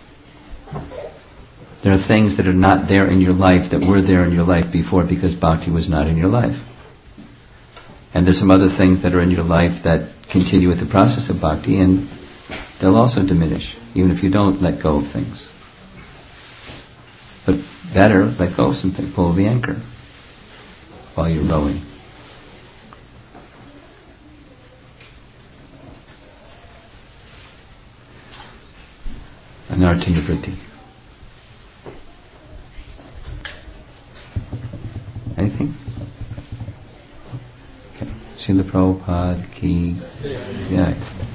There are things that are not there in your life that were there in your life before because bhakti was not in your life. And there's some other things that are in your life that continue with the process of bhakti, and they'll also diminish, even if you don't let go of things. But better, let go of something, pull the anchor while you're rowing. Anartha nivritti. Anything? Okay. Srila Prabhupada ki jai.